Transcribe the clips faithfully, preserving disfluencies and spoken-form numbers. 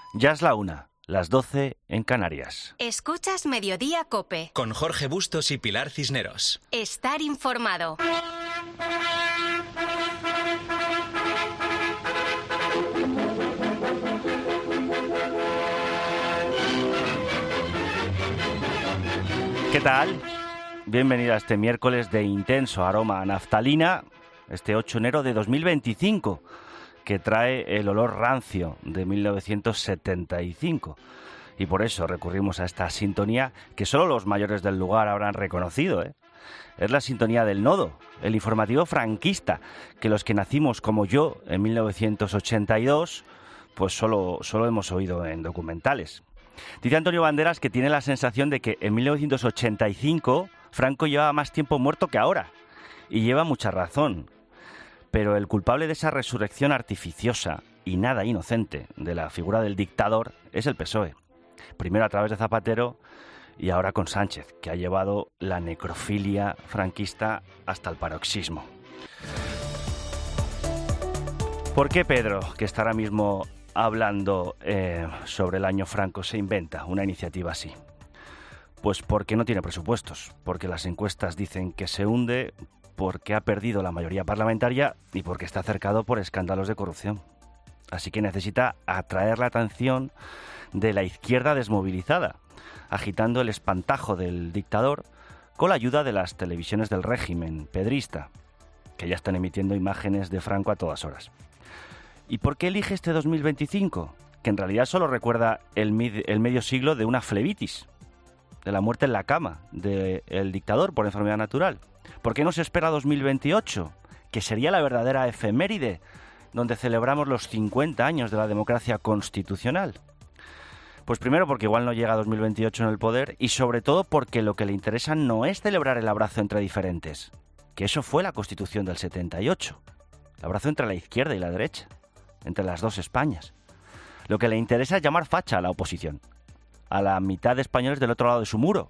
Ya es la una, las doce en Canarias. Escuchas Mediodía COPE. Con Jorge Bustos y Pilar Cisneros. Estar informado. ¿Qué tal? Bienvenida a este miércoles de intenso aroma a naftalina, este ocho de enero de dos mil veinticinco, que trae el olor rancio de mil novecientos setenta y cinco. Y por eso recurrimos a esta sintonía que solo los mayores del lugar habrán reconocido, ¿eh? Es la sintonía del Nodo, el informativo franquista, que los que nacimos como yo en mil novecientos ochenta y dos, pues solo, solo hemos oído en documentales. Dice Antonio Banderas que tiene la sensación de que en mil novecientos ochenta y cinco Franco llevaba más tiempo muerto que ahora. Y lleva mucha razón. Pero el culpable de esa resurrección artificiosa y nada inocente de la figura del dictador es el P S O E. Primero a través de Zapatero y ahora con Sánchez, que ha llevado la necrofilia franquista hasta el paroxismo. ¿Por qué Pedro, que está ahora mismo hablando eh, sobre el año Franco, se inventa una iniciativa así? Pues porque no tiene presupuestos, porque las encuestas dicen que se hunde, porque ha perdido la mayoría parlamentaria y porque está cercado por escándalos de corrupción. Así que necesita atraer la atención de la izquierda desmovilizada, agitando el espantajo del dictador con la ayuda de las televisiones del régimen pedrista, que ya están emitiendo imágenes de Franco a todas horas. ¿Y por qué elige este dos mil veinticinco? Que en realidad solo recuerda el, mid- el medio siglo de una flebitis, de la muerte en la cama del dictador por enfermedad natural. ¿Por qué no se espera dos mil veintiocho? Que sería la verdadera efeméride, donde celebramos los cincuenta años de la democracia constitucional. Pues primero porque igual no llega a dos mil veintiocho en el poder, y sobre todo porque lo que le interesa no es celebrar el abrazo entre diferentes, que eso fue la Constitución del setenta y ocho, el abrazo entre la izquierda y la derecha, entre las dos Españas. Lo que le interesa es llamar facha a la oposición, a la mitad de españoles del otro lado de su muro.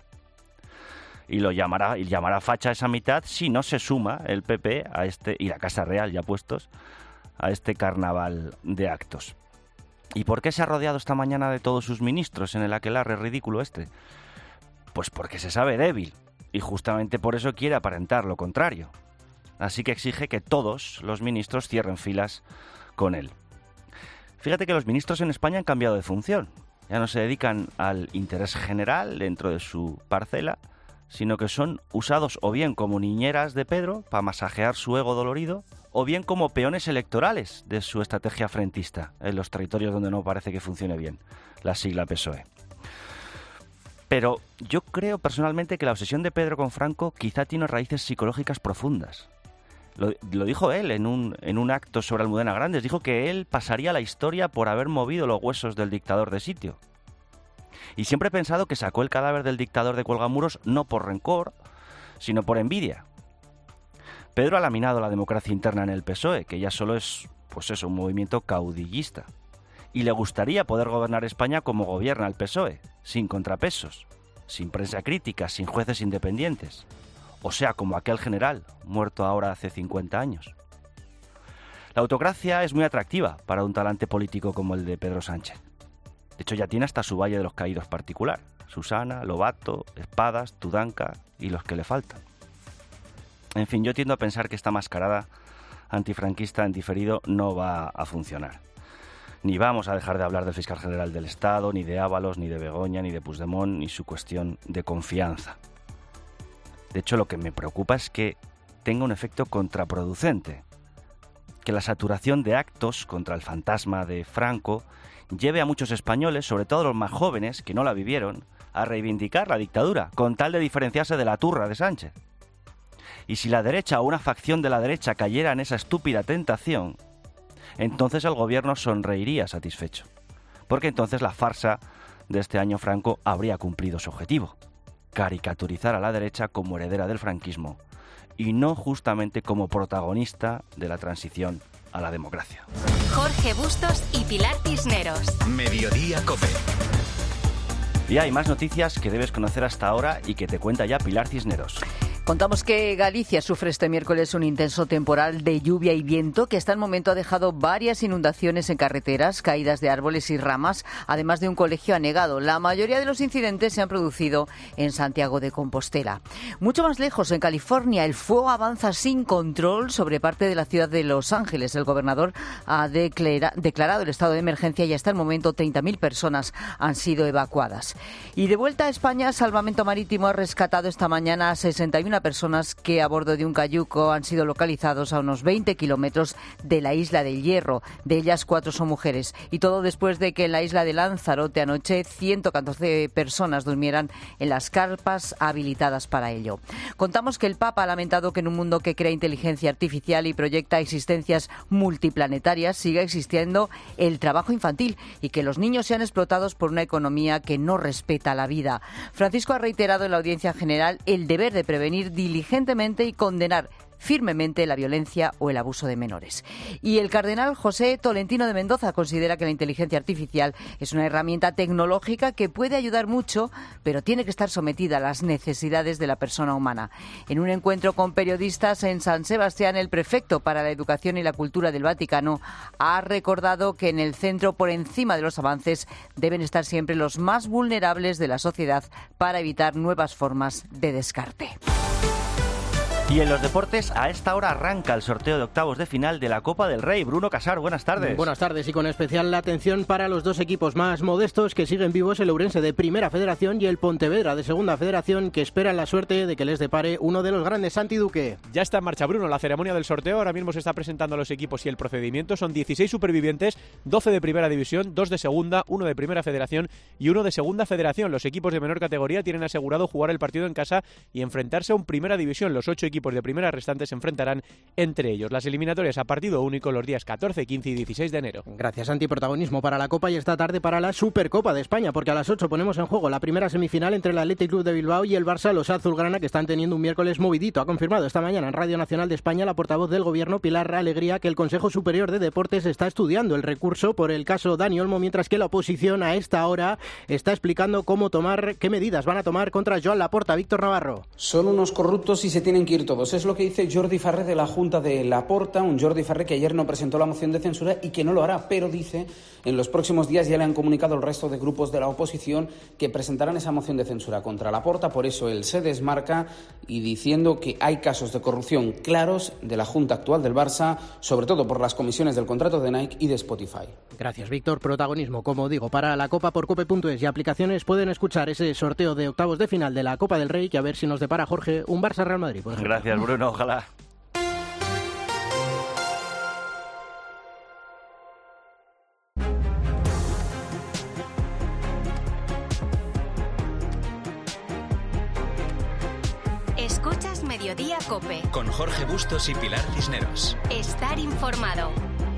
Y lo llamará, y llamará facha a esa mitad si no se suma el P P a este, y la Casa Real ya puestos, a este carnaval de actos. ¿Y por qué se ha rodeado esta mañana de todos sus ministros en el aquelarre ridículo este? Pues porque se sabe débil, y justamente por eso quiere aparentar lo contrario. Así que exige que todos los ministros cierren filas con él. Fíjate que los ministros en España han cambiado de función. Ya no se dedican al interés general dentro de su parcela, sino que son usados o bien como niñeras de Pedro para masajear su ego dolorido, o bien como peones electorales de su estrategia frentista en los territorios donde no parece que funcione bien la sigla P S O E. Pero yo creo personalmente que la obsesión de Pedro con Franco quizá tiene raíces psicológicas profundas. Lo, lo dijo él en un, en un acto sobre Almudena Grandes. Dijo que él pasaría la historia por haber movido los huesos del dictador de sitio. Y siempre he pensado que sacó el cadáver del dictador de Cuelgamuros no por rencor, sino por envidia. Pedro ha laminado la democracia interna en el P S O E, que ya solo es, pues eso, un movimiento caudillista. Y le gustaría poder gobernar España como gobierna el P S O E, sin contrapesos, sin prensa crítica, sin jueces independientes. O sea, como aquel general, muerto ahora hace cincuenta años. La autocracia es muy atractiva para un talante político como el de Pedro Sánchez. De hecho, ya tiene hasta su Valle de los Caídos particular. Susana, Lobato, Espadas, Tudanca y los que le faltan. En fin, yo tiendo a pensar que esta mascarada antifranquista en diferido no va a funcionar. Ni vamos a dejar de hablar del fiscal general del Estado, ni de Ábalos, ni de Begoña, ni de Puigdemont, ni su cuestión de confianza. De hecho, lo que me preocupa es que tenga un efecto contraproducente. Que la saturación de actos contra el fantasma de Franco lleve a muchos españoles, sobre todo los más jóvenes, que no la vivieron, a reivindicar la dictadura, con tal de diferenciarse de la turra de Sánchez. Y si la derecha o una facción de la derecha cayera en esa estúpida tentación, entonces el gobierno sonreiría satisfecho. Porque entonces la farsa de este año Franco habría cumplido su objetivo: caricaturizar a la derecha como heredera del franquismo y no justamente como protagonista de la transición a la democracia. Jorge Bustos y Pilar Cisneros. Mediodía COPE. Y hay más noticias que debes conocer hasta ahora y que te cuenta ya Pilar Cisneros. Contamos que Galicia sufre este miércoles un intenso temporal de lluvia y viento que hasta el momento ha dejado varias inundaciones en carreteras, caídas de árboles y ramas, además de un colegio anegado. La mayoría de los incidentes se han producido en Santiago de Compostela. Mucho más lejos, en California, el fuego avanza sin control sobre parte de la ciudad de Los Ángeles. El gobernador ha declara- declarado el estado de emergencia y hasta el momento treinta mil personas han sido evacuadas. Y de vuelta a España, Salvamento Marítimo ha rescatado esta mañana a sesenta y una personas que a bordo de un cayuco han sido localizados a unos veinte kilómetros de la isla del Hierro. De ellas, cuatro son mujeres. Y todo después de que en la isla de Lanzarote anoche ciento catorce personas durmieran en las carpas habilitadas para ello. Contamos que el Papa ha lamentado que en un mundo que crea inteligencia artificial y proyecta existencias multiplanetarias siga existiendo el trabajo infantil y que los niños sean explotados por una economía que no respeta la vida. Francisco ha reiterado en la audiencia general el deber de prevenir diligentemente y condenar firmemente la violencia o el abuso de menores. Y el cardenal José Tolentino de Mendoza considera que la inteligencia artificial es una herramienta tecnológica que puede ayudar mucho, pero tiene que estar sometida a las necesidades de la persona humana. En un encuentro con periodistas en San Sebastián, el prefecto para la Educación y la Cultura del Vaticano ha recordado que en el centro, por encima de los avances, deben estar siempre los más vulnerables de la sociedad para evitar nuevas formas de descarte. Y en los deportes, a esta hora arranca el sorteo de octavos de final de la Copa del Rey. Bruno Casar, buenas tardes. Buenas tardes, y con especial atención para los dos equipos más modestos que siguen vivos, el Ourense de Primera Federación y el Pontevedra de Segunda Federación, que esperan la suerte de que les depare uno de los grandes. Santi Duque. Ya está en marcha, Bruno, la ceremonia del sorteo. Ahora mismo se está presentando a los equipos y el procedimiento. Son dieciséis supervivientes, doce de Primera División, dos de Segunda, uno de Primera Federación y uno de Segunda Federación. Los equipos de menor categoría tienen asegurado jugar el partido en casa y enfrentarse a un Primera División. Los ocho equipos de primera restantes se enfrentarán entre ellos. Las eliminatorias a partido único los días catorce, quince y dieciséis de enero. Gracias, Santi. Protagonismo para la Copa y esta tarde para la Supercopa de España, porque a las ocho ponemos en juego la primera semifinal entre el Athletic Club de Bilbao y el Barça, los azulgrana, que están teniendo un miércoles movidito. Ha confirmado esta mañana en Radio Nacional de España la portavoz del Gobierno, Pilar Alegría, que el Consejo Superior de Deportes está estudiando el recurso por el caso Dani Olmo, mientras que la oposición a esta hora está explicando cómo tomar, qué medidas van a tomar contra Joan Laporta. Víctor Navarro. Son unos corruptos y se tienen que ir todos. Es lo que dice Jordi Farré de la Junta de Laporta, un Jordi Farré que ayer no presentó la moción de censura y que no lo hará, pero dice en los próximos días ya le han comunicado el resto de grupos de la oposición que presentarán esa moción de censura contra Laporta. Por eso él se desmarca y diciendo que hay casos de corrupción claros de la Junta actual del Barça, sobre todo por las comisiones del contrato de Nike y de Spotify. Gracias, Víctor. Protagonismo, como digo, para la Copa por cope punto es y aplicaciones pueden escuchar ese sorteo de octavos de final de la Copa del Rey, que a ver si nos depara, Jorge, un Barça-Real Madrid, por ejemplo. Gracias, Bruno, ojalá. Escuchas Mediodía COPE. Con Jorge Bustos y Pilar Cisneros. Estar informado.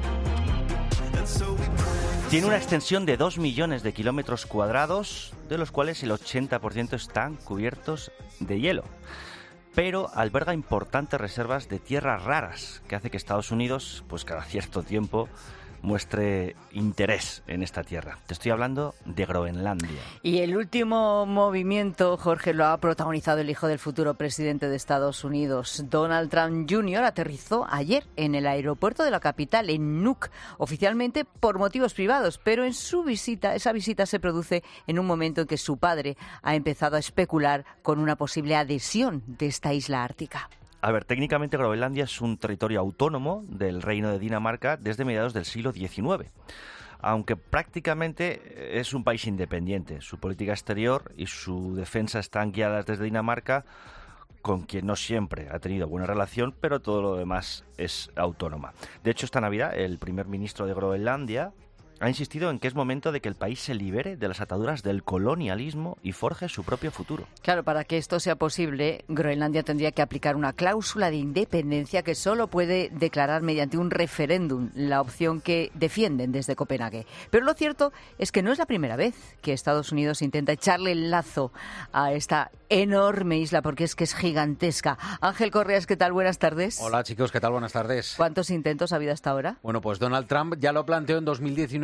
Tiene una extensión de dos millones de kilómetros cuadrados, de los cuales el ochenta por ciento están cubiertos de hielo. Pero alberga importantes reservas de tierras raras, que hace que Estados Unidos, pues cada cierto tiempo, muestre interés en esta tierra. Te estoy hablando de Groenlandia. Y el último movimiento, Jorge, lo ha protagonizado el hijo del futuro presidente de Estados Unidos. Donald Trump junior aterrizó ayer en el aeropuerto de la capital, en Nuuk, oficialmente por motivos privados, pero en su visita, esa visita se produce en un momento en que su padre ha empezado a especular con una posible adhesión de esta isla ártica. A ver, técnicamente Groenlandia es un territorio autónomo del Reino de Dinamarca desde mediados del siglo diecinueve, aunque prácticamente es un país independiente. Su política exterior y su defensa están guiadas desde Dinamarca, con quien no siempre ha tenido buena relación, pero todo lo demás es autónoma. De hecho, esta Navidad el primer ministro de Groenlandia ha insistido en que es momento de que el país se libere de las ataduras del colonialismo y forje su propio futuro. Claro, para que esto sea posible, Groenlandia tendría que aplicar una cláusula de independencia que solo puede declarar mediante un referéndum, la opción que defienden desde Copenhague. Pero lo cierto es que no es la primera vez que Estados Unidos intenta echarle el lazo a esta enorme isla, porque es que es gigantesca. Ángel Correas, ¿qué tal? Buenas tardes. Hola chicos, ¿qué tal? Buenas tardes. ¿Cuántos intentos ha habido hasta ahora? Bueno, pues Donald Trump ya lo planteó en dos mil diecinueve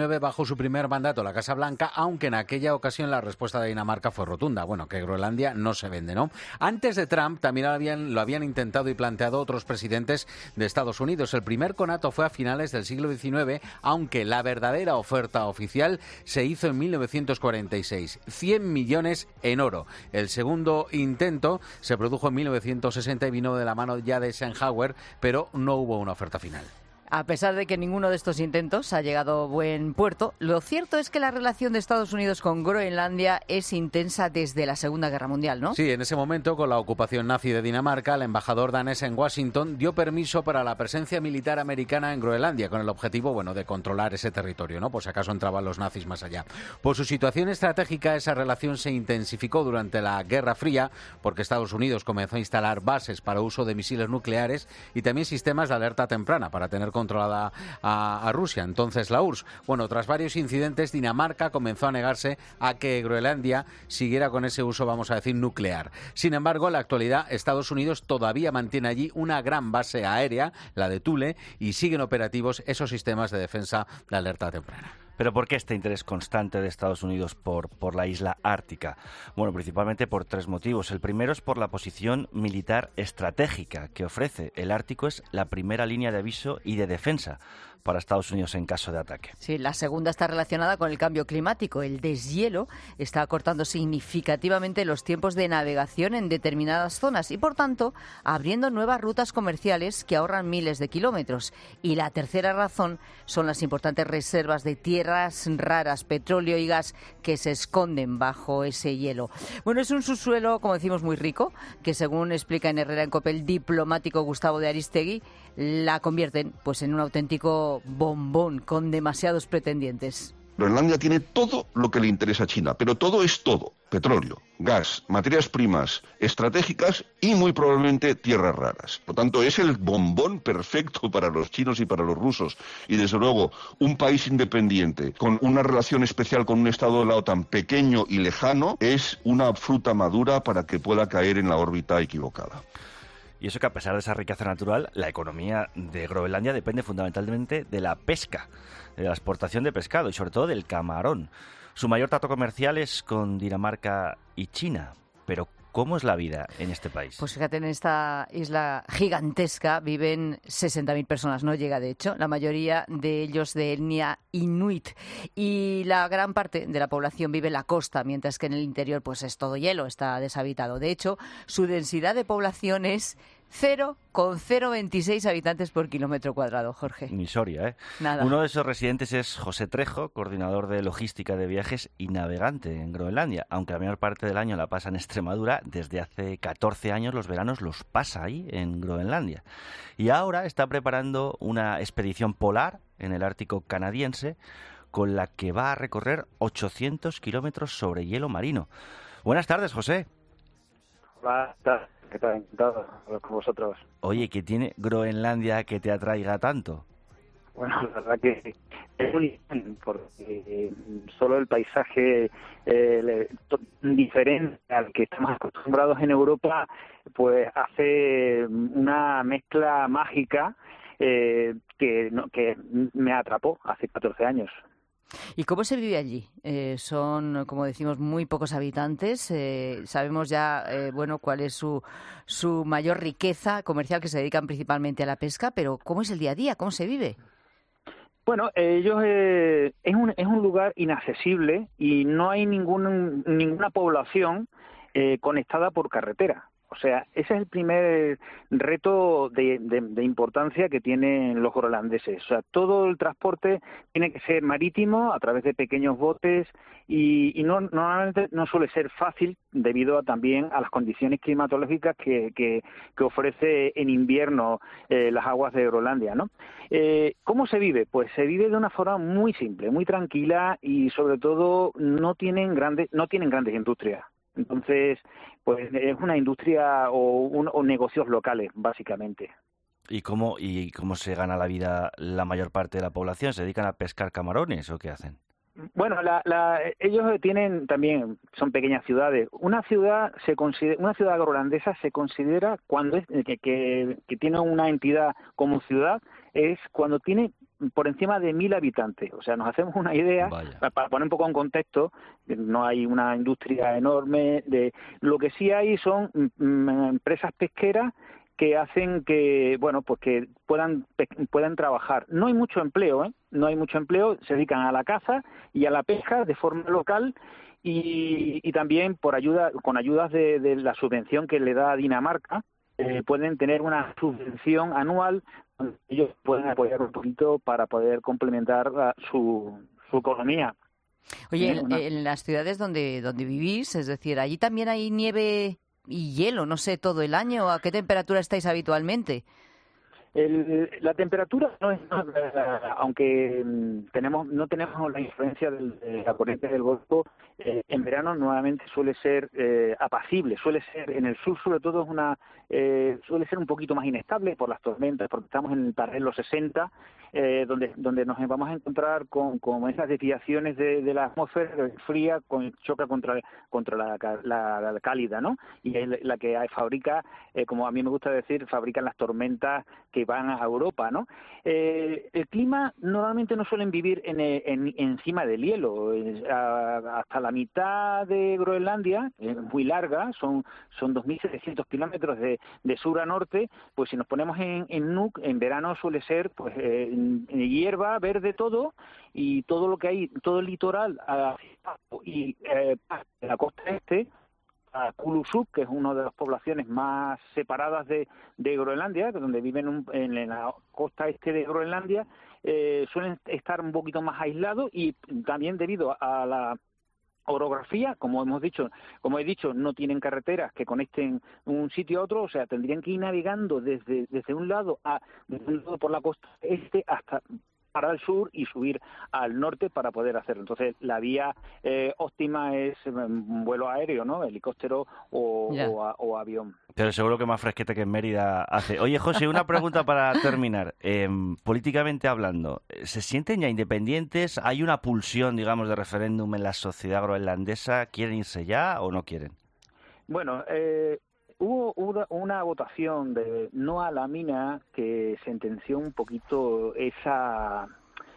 diecinueve, bajo su primer mandato la Casa Blanca, aunque en aquella ocasión la respuesta de Dinamarca fue rotunda. Bueno, que Groenlandia no se vende, ¿no? Antes de Trump también lo habían, lo habían intentado y planteado otros presidentes de Estados Unidos. El primer conato fue a finales del siglo diecinueve, aunque la verdadera oferta oficial se hizo en mil novecientos cuarenta y seis. cien millones en oro. El segundo intento se produjo en mil novecientos sesenta y vino de la mano ya de Eisenhower, pero no hubo una oferta final. A pesar de que ninguno de estos intentos ha llegado a buen puerto, lo cierto es que la relación de Estados Unidos con Groenlandia es intensa desde la Segunda Guerra Mundial, ¿no? Sí, en ese momento, con la ocupación nazi de Dinamarca, el embajador danés en Washington dio permiso para la presencia militar americana en Groenlandia, con el objetivo, bueno, de controlar ese territorio, ¿no? Por si acaso entraban los nazis más allá. Por su situación estratégica, esa relación se intensificó durante la Guerra Fría, porque Estados Unidos comenzó a instalar bases para uso de misiles nucleares y también sistemas de alerta temprana para tener controlada a, a Rusia, entonces la U R S S. Bueno, tras varios incidentes, Dinamarca comenzó a negarse a que Groenlandia siguiera con ese uso, vamos a decir, nuclear. Sin embargo, en la actualidad, Estados Unidos todavía mantiene allí una gran base aérea, la de Thule, y siguen operativos esos sistemas de defensa de alerta temprana. ¿Pero por qué este interés constante de Estados Unidos por, por la isla ártica? Bueno, principalmente por tres motivos. El primero es por la posición militar estratégica que ofrece. El Ártico es la primera línea de aviso y de defensa para Estados Unidos en caso de ataque. Sí, la segunda está relacionada con el cambio climático. El deshielo está acortando significativamente los tiempos de navegación en determinadas zonas y, por tanto, abriendo nuevas rutas comerciales que ahorran miles de kilómetros. Y la tercera razón son las importantes reservas de tierras raras, petróleo y gas que se esconden bajo ese hielo. Bueno, es un subsuelo, como decimos, muy rico, que según explica en Herrera en Cope el diplomático Gustavo de Aristegui, la convierten pues en un auténtico bombón con demasiados pretendientes. Groenlandia tiene todo lo que le interesa a China, pero todo es todo. Petróleo, gas, materias primas estratégicas y muy probablemente tierras raras. Por tanto, es el bombón perfecto para los chinos y para los rusos. Y desde luego, un país independiente con una relación especial con un estado de la OTAN pequeño y lejano es una fruta madura para que pueda caer en la órbita equivocada. Y eso que a pesar de esa riqueza natural, la economía de Groenlandia depende fundamentalmente de la pesca, de la exportación de pescado y sobre todo del camarón. Su mayor trato comercial es con Dinamarca y China. Pero ¿cómo es la vida en este país? Pues fíjate, en esta isla gigantesca viven sesenta mil personas, no llega de hecho, la mayoría de ellos de etnia inuit. Y la gran parte de la población vive en la costa, mientras que en el interior pues es todo hielo, está deshabitado. De hecho, su densidad de población es cero coma cero veintiséis habitantes por kilómetro cuadrado, Jorge. Ni Soria, ¿eh? Nada. Uno de esos residentes es José Trejo, coordinador de logística de viajes y navegante en Groenlandia. Aunque la mayor parte del año la pasa en Extremadura, desde hace catorce años los veranos los pasa ahí, en Groenlandia. Y ahora está preparando una expedición polar en el Ártico canadiense con la que va a recorrer ochocientos kilómetros sobre hielo marino. Buenas tardes, José. Hola, ¿qué tal? ¿Qué tal? Encantado hablar con vosotros. Oye, ¿qué tiene Groenlandia que te atraiga tanto? Bueno, la verdad que es un imán, porque solo el paisaje eh, diferente al que estamos acostumbrados en Europa, pues hace una mezcla mágica eh, que, no, que me atrapó hace catorce años. ¿Y cómo se vive allí? Eh, son, como decimos, muy pocos habitantes. Eh, sabemos ya, eh, bueno, cuál es su, su mayor riqueza comercial, que se dedican principalmente a la pesca, pero ¿cómo es el día a día? ¿Cómo se vive? Bueno, ellos eh, es un es un lugar inaccesible y no hay ningún, ninguna población eh, conectada por carretera. O sea, ese es el primer reto de, de, de importancia que tienen los groenlandeses. O sea, todo el transporte tiene que ser marítimo, a través de pequeños botes, y, y no, normalmente no suele ser fácil debido a, también a las condiciones climatológicas que, que, que ofrece en invierno eh, las aguas de Groenlandia, ¿no? Eh, ¿Cómo se vive? Pues se vive de una forma muy simple, muy tranquila y sobre todo no tienen grandes, no tienen grandes industrias. Entonces, pues es una industria o, un, o negocios locales, básicamente. ¿Y cómo, ¿Y cómo se gana la vida la mayor parte de la población? ¿Se dedican a pescar camarones o qué hacen? Bueno, la, la, ellos tienen también, son pequeñas ciudades. Una ciudad se considera, una ciudad groenlandesa se considera cuando es que, que, que tiene una entidad como ciudad, es cuando tiene por encima de mil habitantes. O sea, nos hacemos una idea, para, para poner un poco en contexto, no hay una industria enorme. De lo que sí hay son mm, empresas pesqueras que hacen que, bueno, pues que puedan puedan trabajar. No hay mucho empleo, ¿eh? No hay mucho empleo, se dedican a la caza y a la pesca de forma local y, y también por ayuda, con ayudas de, de la subvención que le da Dinamarca, eh, pueden tener una subvención anual donde ellos pueden apoyar un poquito para poder complementar uh, su, su economía. Oye, en, en las ciudades donde donde vivís, es decir, allí también hay nieve y hielo, no sé, todo el año. ¿A qué temperatura estáis habitualmente? El, la temperatura no es, aunque tenemos no tenemos la influencia del, de la corriente del Golfo, eh, en verano nuevamente suele ser eh, apacible, suele ser en el sur sobre todo es una eh, suele ser un poquito más inestable por las tormentas, porque estamos en el paralelo sesenta, eh, donde donde nos vamos a encontrar con, con esas desviaciones de, de la atmósfera fría con choca contra contra la, la, la cálida, ¿no? Y es la que fabrica, eh, como a mí me gusta decir, fabrican las tormentas que van a Europa, ¿no? Eh, el clima normalmente no suelen vivir en, en, encima del hielo, eh, hasta la mitad de Groenlandia, es eh, muy larga, son son dos mil setecientos kilómetros de, de sur a norte, pues si nos ponemos en, en Nuuk, en verano suele ser pues eh, hierba, verde todo, y todo lo que hay, todo el litoral a, y eh, la costa este, a Kulusuk, que es una de las poblaciones más separadas de, de Groenlandia, donde viven un, en la costa este de Groenlandia, eh, suelen estar un poquito más aislados y también debido a la orografía, como hemos dicho, como he dicho, no tienen carreteras que conecten un sitio a otro, o sea, tendrían que ir navegando desde desde un lado a desde un lado por la costa este hasta para el sur y subir al norte para poder hacerlo. Entonces, la vía eh, óptima es um, vuelo aéreo, ¿no? Helicóptero o, yeah. o, a, o avión. Pero seguro que más fresquete que en Mérida hace. Oye, José, una pregunta para terminar. Eh, políticamente hablando, ¿se sienten ya independientes? ¿Hay una pulsión, digamos, de referéndum en la sociedad groenlandesa? ¿Quieren irse ya o no quieren? Bueno, eh... Hubo una, una votación de no a la mina que sentenció un poquito esa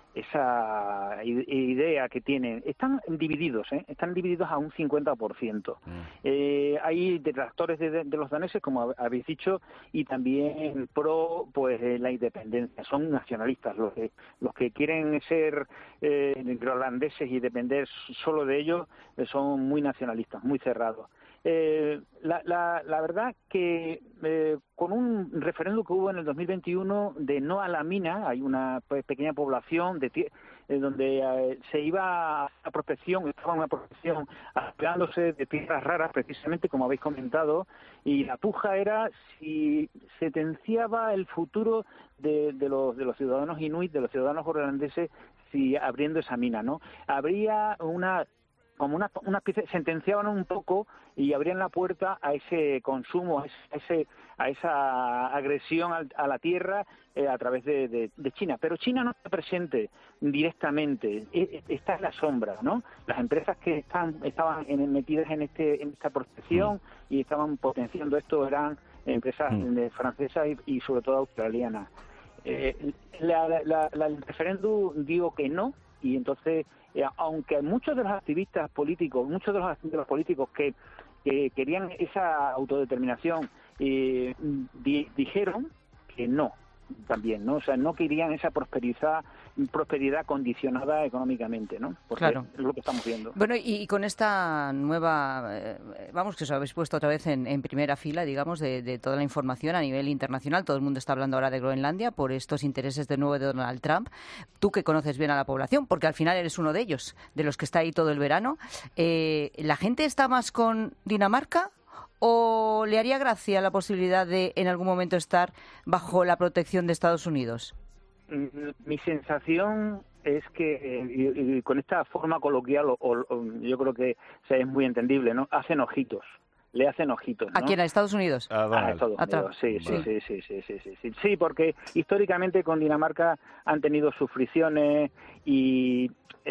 esa idea que tienen. Están divididos, ¿eh? Están divididos a un cincuenta por ciento. Mm. Eh, hay detractores de, de los daneses, como habéis dicho, y también pro pues la independencia. Son nacionalistas. Los que, los que quieren ser eh, groenlandeses y depender solo de ellos eh, son muy nacionalistas, muy cerrados. Eh, la, la, la verdad que eh, con un referéndum que hubo en el dos mil veintiuno de no a la mina, hay una pues, pequeña población de eh, donde eh, se iba a la prospección, estaba una prospección apeándose de tierras raras, precisamente como habéis comentado, y la puja era si sentenciaba el futuro de, de los de los ciudadanos inuit, de los ciudadanos groenlandeses, si abriendo esa mina, ¿no? Habría una como una, una especie, sentenciaban un poco y abrían la puerta a ese consumo, a ese a esa agresión a la tierra eh, a través de, de, de China. Pero China no está presente directamente, está en la sombra, ¿no? Las empresas que están estaban en, metidas en este en esta prospección mm. y estaban potenciando esto eran empresas mm. francesas y, y sobre todo australianas. Eh, la, la, la, el referéndum digo que no, y entonces Eh, aunque muchos de los activistas políticos, muchos de los, de los políticos que, que querían esa autodeterminación eh, di, dijeron que no, también, ¿no? O sea, no querían esa prosperidad, prosperidad condicionada económicamente, ¿no? Porque claro. es lo que estamos viendo. Bueno, y, y con esta nueva, eh, vamos, que os habéis puesto otra vez en, en primera fila, digamos, de, de toda la información a nivel internacional. Todo el mundo está hablando ahora de Groenlandia por estos intereses de nuevo de Donald Trump. Tú que conoces bien a la población, porque al final eres uno de ellos, de los que está ahí todo el verano. Eh, ¿La gente está más con Dinamarca? ¿O le haría gracia la posibilidad de en algún momento estar bajo la protección de Estados Unidos? Mi sensación es que, eh, y, y con esta forma coloquial, o, o, yo creo que o sea, es muy entendible, ¿no? Hacen ojitos. Le hacen ojitos, ¿no? ¿A quién? ¿A Estados Unidos? A, a Estados a Unidos, sí, sí, sí, sí, sí, sí, sí, sí. Sí, porque históricamente con Dinamarca han tenido sus fricciones y eh,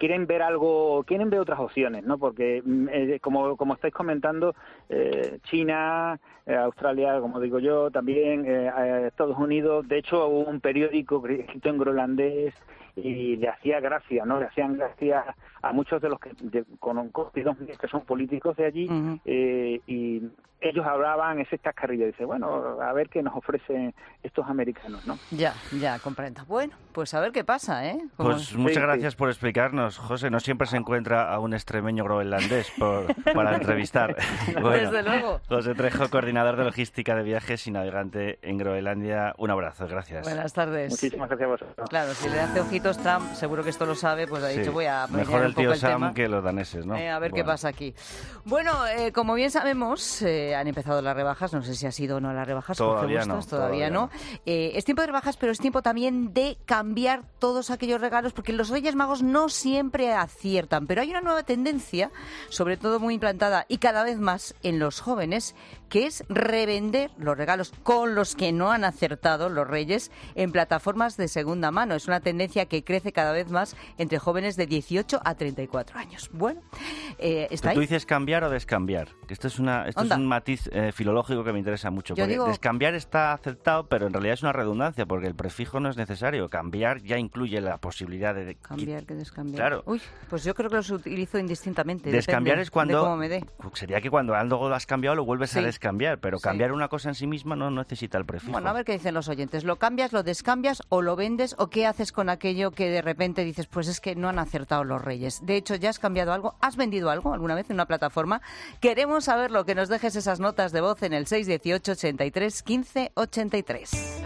quieren ver algo, quieren ver otras opciones, ¿no? Porque eh, como como estáis comentando, eh, China, eh, Australia, como digo yo, también eh, Estados Unidos, de hecho hubo un periódico escrito en groenlandés y le hacía gracia, ¿no? Le hacían gracia a muchos de los que de, con conocidos que son políticos de allí, uh-huh. eh, y ellos hablaban ese cascarrillo, dice, bueno, a ver qué nos ofrecen estos americanos, ¿no? Ya, ya, comprendo. Bueno, pues a ver qué pasa, ¿eh? Como... Pues muchas sí, gracias sí. por explicarnos, José. No siempre se encuentra a un extremeño groenlandés por, para entrevistar. Bueno, desde luego. José Trejo, coordinador de logística de viajes y navegante en Groenlandia. Un abrazo, gracias. Buenas tardes. Muchísimas gracias a vosotros. Claro, si le hace ojitos Trump, seguro que esto lo sabe, pues ha dicho, sí. voy a mejor el tío un poco Sam el tema. que los daneses, ¿no? Eh, a ver bueno. qué pasa aquí. Bueno, eh, como bien sabemos, eh, han empezado las rebajas, no sé si ha sido o no las rebajas, todavía Bustos, no, todavía, todavía no. no. Eh, es tiempo de rebajas, pero es tiempo también de cambiar todos aquellos regalos, porque los Reyes Magos no siempre aciertan, pero hay una nueva tendencia, sobre todo muy implantada y cada vez más en los jóvenes, que es revender los regalos con los que no han acertado los Reyes en plataformas de segunda mano. Es una tendencia que crece cada vez más entre jóvenes de dieciocho a treinta y cuatro años. Bueno, eh, ¿está ahí? ¿Tú dices cambiar o descambiar? Esto es, una, esto es un matiz eh, filológico que me interesa mucho. Yo porque digo... descambiar está aceptado, pero en realidad es una redundancia, porque el prefijo no es necesario. Cambiar ya incluye la posibilidad de... Cambiar que descambiar. Claro. Uy, pues yo creo que los utilizo indistintamente. Descambiar Depende es cuando... de cómo me dé. Sería que cuando algo lo has cambiado lo vuelves sí. a descambiar, pero sí. cambiar una cosa en sí misma no necesita el prefijo. Bueno, a ver qué dicen los oyentes. ¿Lo cambias, lo descambias o lo vendes o qué haces con aquello que de repente dices, pues es que no han acertado los Reyes? De hecho, ¿ya has cambiado algo? ¿Has vendido algo alguna vez en una plataforma? Queremos saberlo, que nos dejes esas notas de voz en el seis dieciocho ochenta y tres quince ochenta y tres.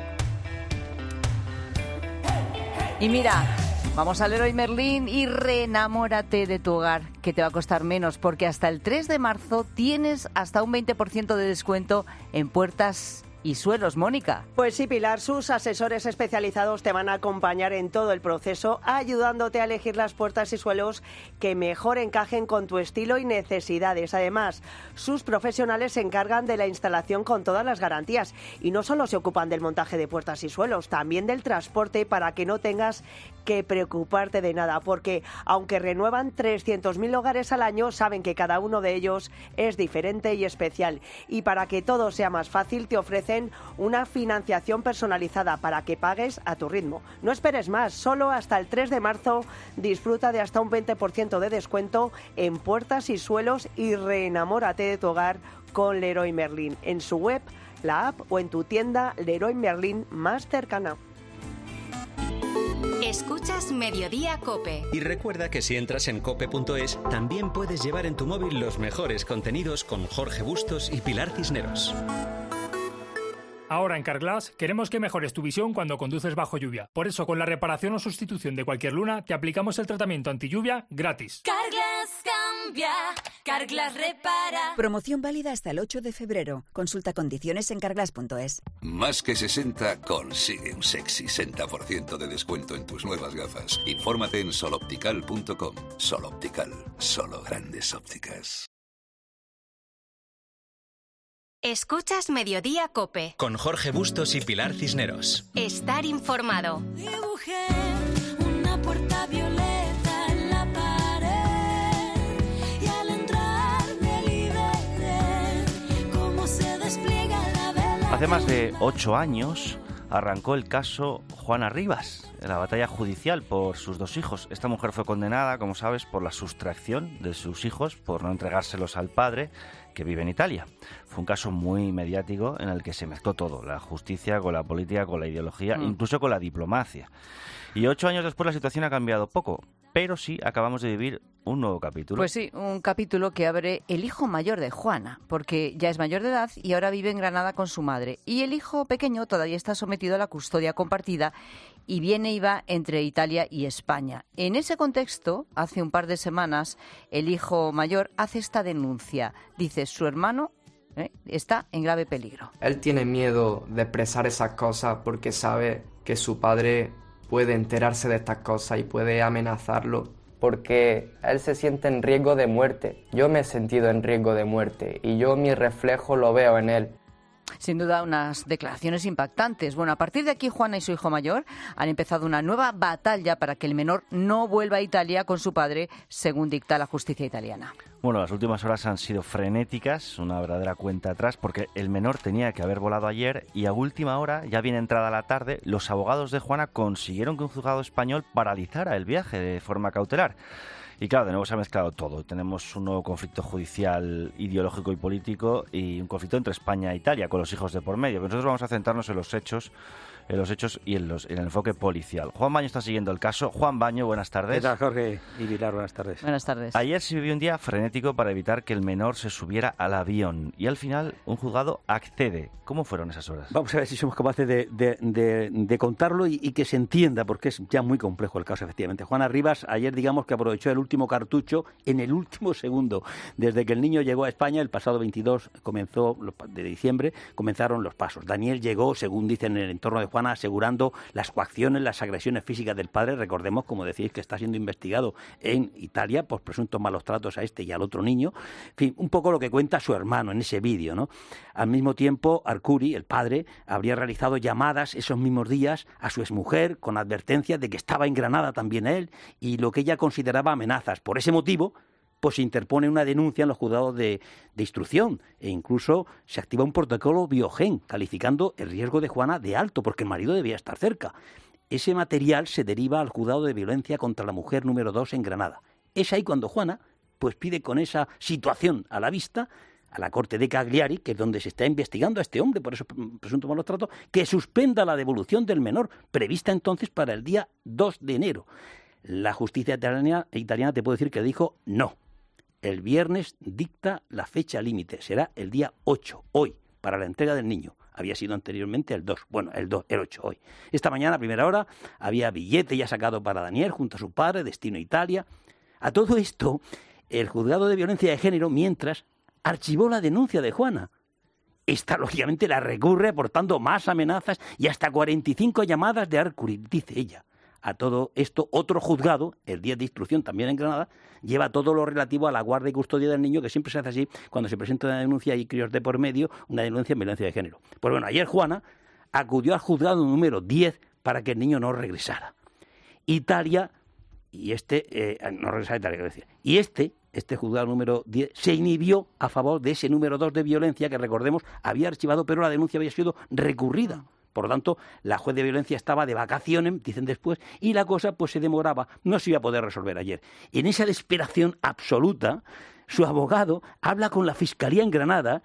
Y mira, vamos al Leroy Merlin y reenamórate de tu hogar, que te va a costar menos, porque hasta el tres de marzo tienes hasta un veinte por ciento de descuento en puertas y suelos, Mónica. Pues sí, Pilar, sus asesores especializados te van a acompañar en todo el proceso, ayudándote a elegir las puertas y suelos que mejor encajen con tu estilo y necesidades. Además, sus profesionales se encargan de la instalación con todas las garantías y no solo se ocupan del montaje de puertas y suelos, también del transporte para que no tengas que preocuparte de nada, porque aunque renuevan trescientos mil hogares al año, saben que cada uno de ellos es diferente y especial. Y para que todo sea más fácil, te ofrecen una financiación personalizada para que pagues a tu ritmo. No esperes más, solo hasta el tres de marzo disfruta de hasta un veinte por ciento de descuento en puertas y suelos y reenamórate de tu hogar con Leroy Merlin en su web, la app o en tu tienda Leroy Merlin más cercana. Escuchas Mediodía COPE. Y recuerda que si entras en cope punto es, también puedes llevar en tu móvil los mejores contenidos con Jorge Bustos y Pilar Cisneros. Ahora en Carglass queremos que mejores tu visión cuando conduces bajo lluvia. Por eso, con la reparación o sustitución de cualquier luna, te aplicamos el tratamiento anti-lluvia gratis. Carglass cambia, Carglass repara. Promoción válida hasta el ocho de febrero. Consulta condiciones en carglass punto es. Más que sesenta consigue un sexy sesenta por ciento de descuento en tus nuevas gafas. Infórmate en soloptical punto com. Soloptical, solo grandes ópticas. Escuchas Mediodía COPE. Con Jorge Bustos y Pilar Cisneros. Estar informado. Dibujé una puerta violeta en la pared y al entrar me liberé cómo se despliega la vela. Hace más de ocho años arrancó el caso Juana Rivas, en la batalla judicial por sus dos hijos. Esta mujer fue condenada, como sabes, por la sustracción de sus hijos, por no entregárselos al padre, que vive en Italia. Fue un caso muy mediático en el que se mezcló todo, la justicia con la política, con la ideología, mm. incluso con la diplomacia. Y ocho años después la situación ha cambiado poco, pero sí acabamos de vivir un nuevo capítulo. Pues sí, un capítulo que abre el hijo mayor de Juana, porque ya es mayor de edad y ahora vive en Granada con su madre. Y el hijo pequeño todavía está sometido a la custodia compartida y viene y va entre Italia y España. En ese contexto, hace un par de semanas, el hijo mayor hace esta denuncia. Dice, su hermano ¿eh? está en grave peligro. Él tiene miedo de expresar esas cosas porque sabe que su padre puede enterarse de estas cosas y puede amenazarlo. Porque él se siente en riesgo de muerte. Yo me he sentido en riesgo de muerte y yo mi reflejo lo veo en él. Sin duda, unas declaraciones impactantes. Bueno, a partir de aquí, Juana y su hijo mayor han empezado una nueva batalla para que el menor no vuelva a Italia con su padre, según dicta la justicia italiana. Bueno, las últimas horas han sido frenéticas, una verdadera cuenta atrás, porque el menor tenía que haber volado ayer y a última hora, ya bien entrada la tarde, los abogados de Juana consiguieron que un juzgado español paralizara el viaje de forma cautelar. Y claro, de nuevo se ha mezclado todo. Tenemos un nuevo conflicto judicial, ideológico y político y un conflicto entre España e Italia, con los hijos de por medio. Pero nosotros vamos a centrarnos en los hechos, en los hechos y en, los, en el enfoque policial. Juan Baño está siguiendo el caso. Juan Baño, buenas tardes. ¿Qué tal, Jorge y Pilar? Buenas tardes. Buenas tardes. Ayer se vivió un día frenético para evitar que el menor se subiera al avión y al final un juzgado accede. ¿Cómo fueron esas horas? Vamos a ver si somos capaces de, de, de, de contarlo y, y que se entienda, porque es ya muy complejo el caso, efectivamente. Juana Rivas ayer, digamos que aprovechó el último cartucho en el último segundo. Desde que el niño llegó a España, el pasado veintidós comenzó, de diciembre, comenzaron los pasos. Daniel llegó, según dicen en el entorno de Juana, asegurando las coacciones, las agresiones físicas del padre. Recordemos, como decís, que está siendo investigado en Italia por presuntos malos tratos a este y al otro niño. En fin, un poco lo que cuenta su hermano en ese vídeo, ¿no? Al mismo tiempo, Arcuri, el padre, habría realizado llamadas esos mismos días a su exmujer con advertencias de que estaba en Granada también él y lo que ella consideraba amenazas. Por ese motivo, pues se interpone una denuncia en los juzgados de, de instrucción e incluso se activa un protocolo Biogen, calificando el riesgo de Juana de alto, porque el marido debía estar cerca. Ese material se deriva al juzgado de violencia contra la mujer número dos en Granada. Es ahí cuando Juana pues pide, con esa situación a la vista, a la corte de Cagliari, que es donde se está investigando a este hombre por esos presuntos malos tratos, que suspenda la devolución del menor, prevista entonces para el día dos de enero. La justicia italiana, italiana te puedo decir que dijo no. El viernes dicta la fecha límite, será el día ocho, hoy, para la entrega del niño. Había sido anteriormente el dos, bueno, el dos, el ocho hoy. Esta mañana, a primera hora, había billete ya sacado para Daniel junto a su padre, destino Italia. A todo esto, el juzgado de violencia de género, mientras, archivó la denuncia de Juana. Esta, lógicamente, la recurre aportando más amenazas y hasta cuarenta y cinco llamadas de Arcuri, dice ella. A todo esto, otro juzgado, el día de instrucción también en Granada, lleva todo lo relativo a la guardia y custodia del niño, que siempre se hace así cuando se presenta una denuncia y críos de por medio, una denuncia en violencia de género. Pues bueno, ayer Juana acudió al juzgado número diez para que el niño no regresara. Italia, y este, eh, no regresara a Italia, quiero decir, y este, este juzgado número diez, se inhibió a favor de ese número dos de violencia que, recordemos, había archivado, pero la denuncia había sido recurrida. Por lo tanto, la juez de violencia estaba de vacaciones, dicen después, y la cosa pues se demoraba, no se iba a poder resolver ayer. En esa desesperación absoluta, su abogado habla con la Fiscalía en Granada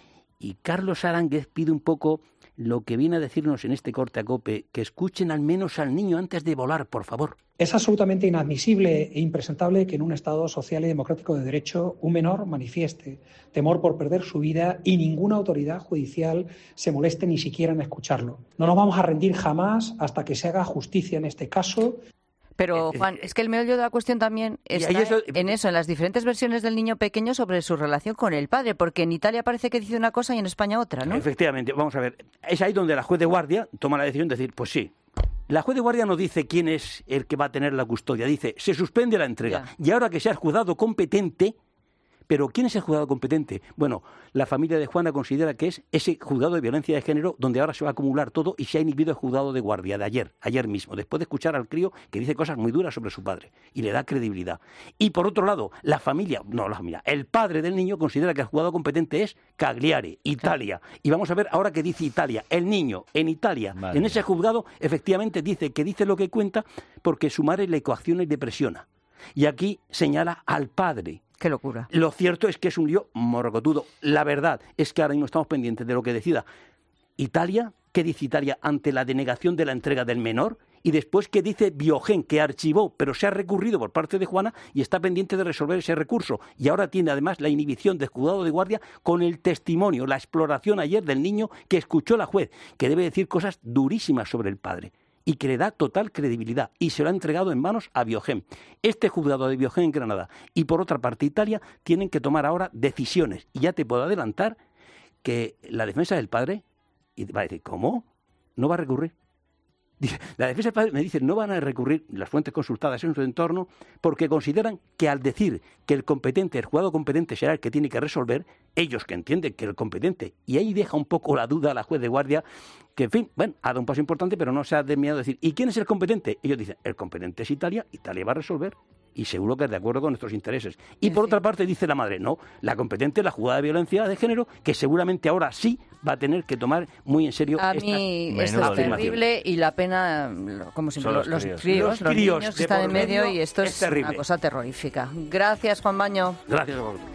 y Carlos Aránguez pide un poco lo que viene a decirnos en este corte a COPE, que escuchen al menos al niño antes de volar, por favor. Es absolutamente inadmisible e impresentable que en un Estado social y democrático de derecho un menor manifieste temor por perder su vida y ninguna autoridad judicial se moleste ni siquiera en escucharlo. No nos vamos a rendir jamás hasta que se haga justicia en este caso. Pero, Juan, es que el meollo de la cuestión también está eso, en eso, en las diferentes versiones del niño pequeño sobre su relación con el padre, porque en Italia parece que dice una cosa y en España otra, ¿no? Efectivamente, vamos a ver, es ahí donde la juez de guardia toma la decisión de decir, pues sí. La juez de guardia no dice quién es el que va a tener la custodia, dice, se suspende la entrega. Ya. Y ahora que sea el juzgado competente... ¿Pero quién es el juzgado competente? Bueno, la familia de Juana considera que es ese juzgado de violencia de género donde ahora se va a acumular todo y se ha inhibido el juzgado de guardia de ayer, ayer mismo, después de escuchar al crío que dice cosas muy duras sobre su padre y le da credibilidad. Y por otro lado, la familia, no la familia, el padre del niño considera que el juzgado competente es Cagliari, Italia. Y vamos a ver ahora qué dice Italia. El niño en Italia, vale. En ese juzgado, efectivamente dice que dice lo que cuenta porque su madre le coacciona y le presiona. Y aquí señala al padre. Qué locura. Lo cierto es que es un lío morrocotudo. La verdad es que ahora mismo estamos pendientes de lo que decida Italia. ¿Qué dice Italia ante la denegación de la entrega del menor? Y después, ¿qué dice Biogen, que archivó, pero se ha recurrido por parte de Juana y está pendiente de resolver ese recurso? Y ahora tiene además la inhibición del juzgado de guardia con el testimonio, la exploración ayer del niño que escuchó la juez, que debe decir cosas durísimas sobre el padre y que le da total credibilidad, y se lo ha entregado en manos a Biogen. Este juzgado de Biogen en Granada y, por otra parte, Italia, tienen que tomar ahora decisiones. Y ya te puedo adelantar que la defensa del padre va a decir, ¿cómo? No va a recurrir. La defensa del padre me dice, no van a recurrir las fuentes consultadas en su entorno porque consideran que al decir que el competente, el juzgado competente será el que tiene que resolver, ellos que entienden que el competente, y ahí deja un poco la duda a la juez de guardia, que en fin, bueno, ha dado un paso importante, pero no se ha terminado de decir, ¿y quién es el competente? Ellos dicen, el competente es Italia, Italia va a resolver. Y seguro que es de acuerdo con nuestros intereses. Y por otra parte dice la madre, no, la competente es la juzgada de violencia de género, que seguramente ahora sí va a tener que tomar muy en serio a estas mí esto es terrible y la pena, como siempre, los, los críos, críos, los, críos niños que están en medio, medio y esto es, es una cosa terrorífica. Gracias, Juan Baño. Gracias a vosotros.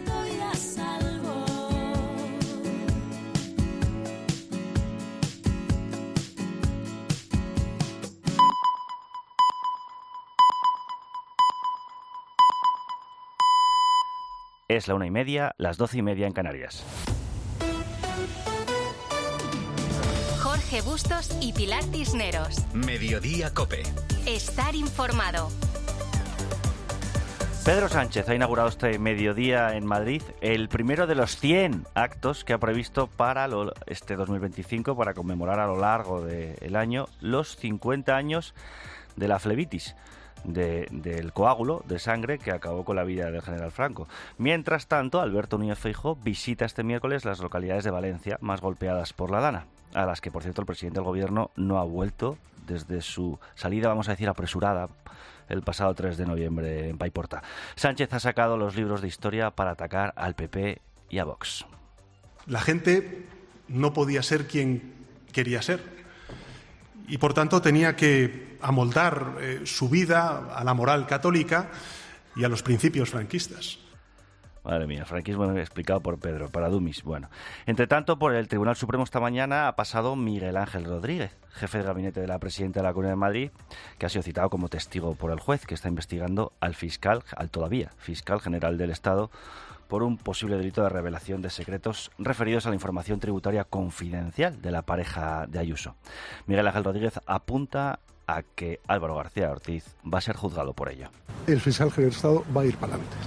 Es la una y media, las doce y media en Canarias. Jorge Bustos y Pilar Cisneros. Mediodía COPE. Estar informado. Pedro Sánchez ha inaugurado este mediodía en Madrid el primero de los cien actos que ha previsto para lo, este dos mil veinticinco para conmemorar a lo largo del año los cincuenta años de la flebitis. De, del coágulo de sangre que acabó con la vida del general Franco. Mientras tanto, Alberto Núñez Feijóo visita este miércoles las localidades de Valencia más golpeadas por la Dana, a las que, por cierto, el presidente del gobierno no ha vuelto desde su salida, vamos a decir, apresurada el pasado tres de noviembre en Paiporta. Sánchez ha sacado los libros de historia para atacar al P P y a Vox. La gente no podía ser quien quería ser. Y, por tanto, tenía que amoldar eh, su vida a la moral católica y a los principios franquistas. Madre mía, franquismo explicado por Pedro, para Dumis. Bueno, entre tanto, por el Tribunal Supremo esta mañana ha pasado Miguel Ángel Rodríguez, jefe de gabinete de la presidenta de la Comunidad de Madrid, que ha sido citado como testigo por el juez, que está investigando al fiscal, al todavía fiscal general del Estado, por un posible delito de revelación de secretos referidos a la información tributaria confidencial de la pareja de Ayuso. Miguel Ángel Rodríguez apunta a que Álvaro García Ortiz va a ser juzgado por ello. El fiscal general del Estado va a ir para adelante.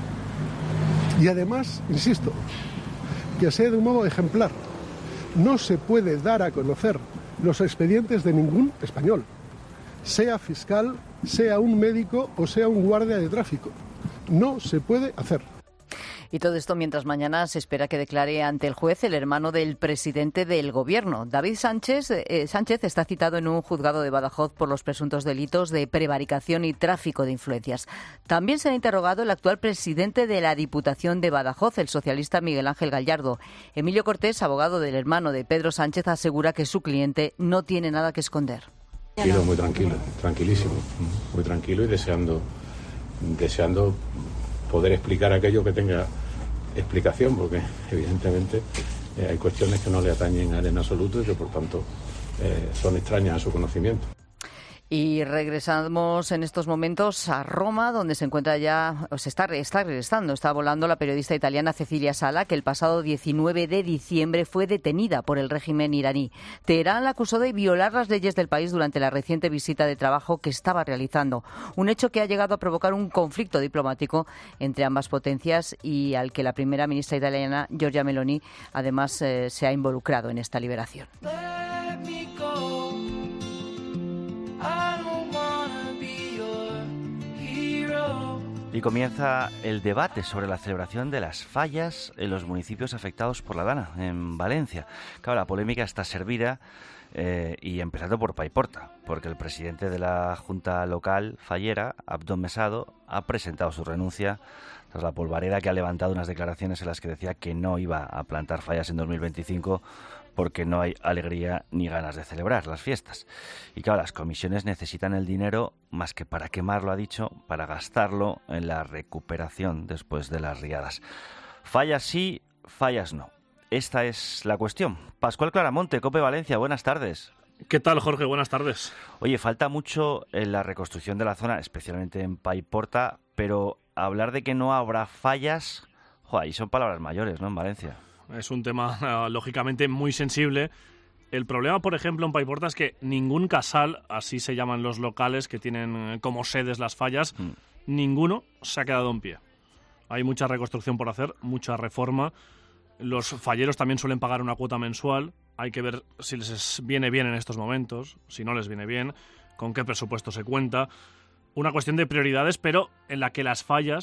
Y además, insisto, que sea de un modo ejemplar. No se puede dar a conocer los expedientes de ningún español, sea fiscal, sea un médico o sea un guardia de tráfico. No se puede hacer. Y todo esto mientras mañana se espera que declare ante el juez el hermano del presidente del Gobierno. David Sánchez, eh, Sánchez está citado en un juzgado de Badajoz por los presuntos delitos de prevaricación y tráfico de influencias. También se ha interrogado el actual presidente de la Diputación de Badajoz, el socialista Miguel Ángel Gallardo. Emilio Cortés, abogado del hermano de Pedro Sánchez, asegura que su cliente no tiene nada que esconder. Tranquilo, muy tranquilo, tranquilísimo, muy tranquilo y deseando, deseando poder explicar aquello que tenga explicación, porque evidentemente eh, hay cuestiones que no le atañen a él en absoluto y que por tanto eh, son extrañas a su conocimiento. Y regresamos en estos momentos a Roma, donde se encuentra ya, o se está, está regresando, está volando la periodista italiana Cecilia Sala, que el pasado diecinueve de diciembre fue detenida por el régimen iraní. Teherán la acusó de violar las leyes del país durante la reciente visita de trabajo que estaba realizando. Un hecho que ha llegado a provocar un conflicto diplomático entre ambas potencias y al que la primera ministra italiana, Giorgia Meloni, además eh, se ha involucrado en esta liberación. Y comienza el debate sobre la celebración de las fallas en los municipios afectados por la Dana, en Valencia. Claro, la polémica está servida, eh, y empezando por Paiporta, porque el presidente de la Junta Local fallera, Abdón Mesado, ha presentado su renuncia tras la polvareda que ha levantado unas declaraciones en las que decía que no iba a plantar fallas en dos mil veinticinco porque no hay alegría ni ganas de celebrar las fiestas. Y claro, las comisiones necesitan el dinero más que para quemarlo, ha dicho, para gastarlo en la recuperación después de las riadas. Fallas sí, fallas no. Esta es la cuestión. Pascual Claramonte, COPE Valencia, buenas tardes. ¿Qué tal, Jorge? Buenas tardes. Oye, falta mucho en la reconstrucción de la zona, especialmente en Paiporta, pero hablar de que no habrá fallas, joder, ahí son palabras mayores, ¿no?, en Valencia. Es un tema, uh, lógicamente, muy sensible. El problema, por ejemplo, en Paiporta es que ningún casal, así se llaman los locales que tienen como sedes las fallas, mm. ninguno se ha quedado en pie. Hay mucha reconstrucción por hacer, mucha reforma. Los falleros también suelen pagar una cuota mensual. Hay que ver si les viene bien en estos momentos, si no les viene bien, con qué presupuesto se cuenta. Una cuestión de prioridades, pero en la que las fallas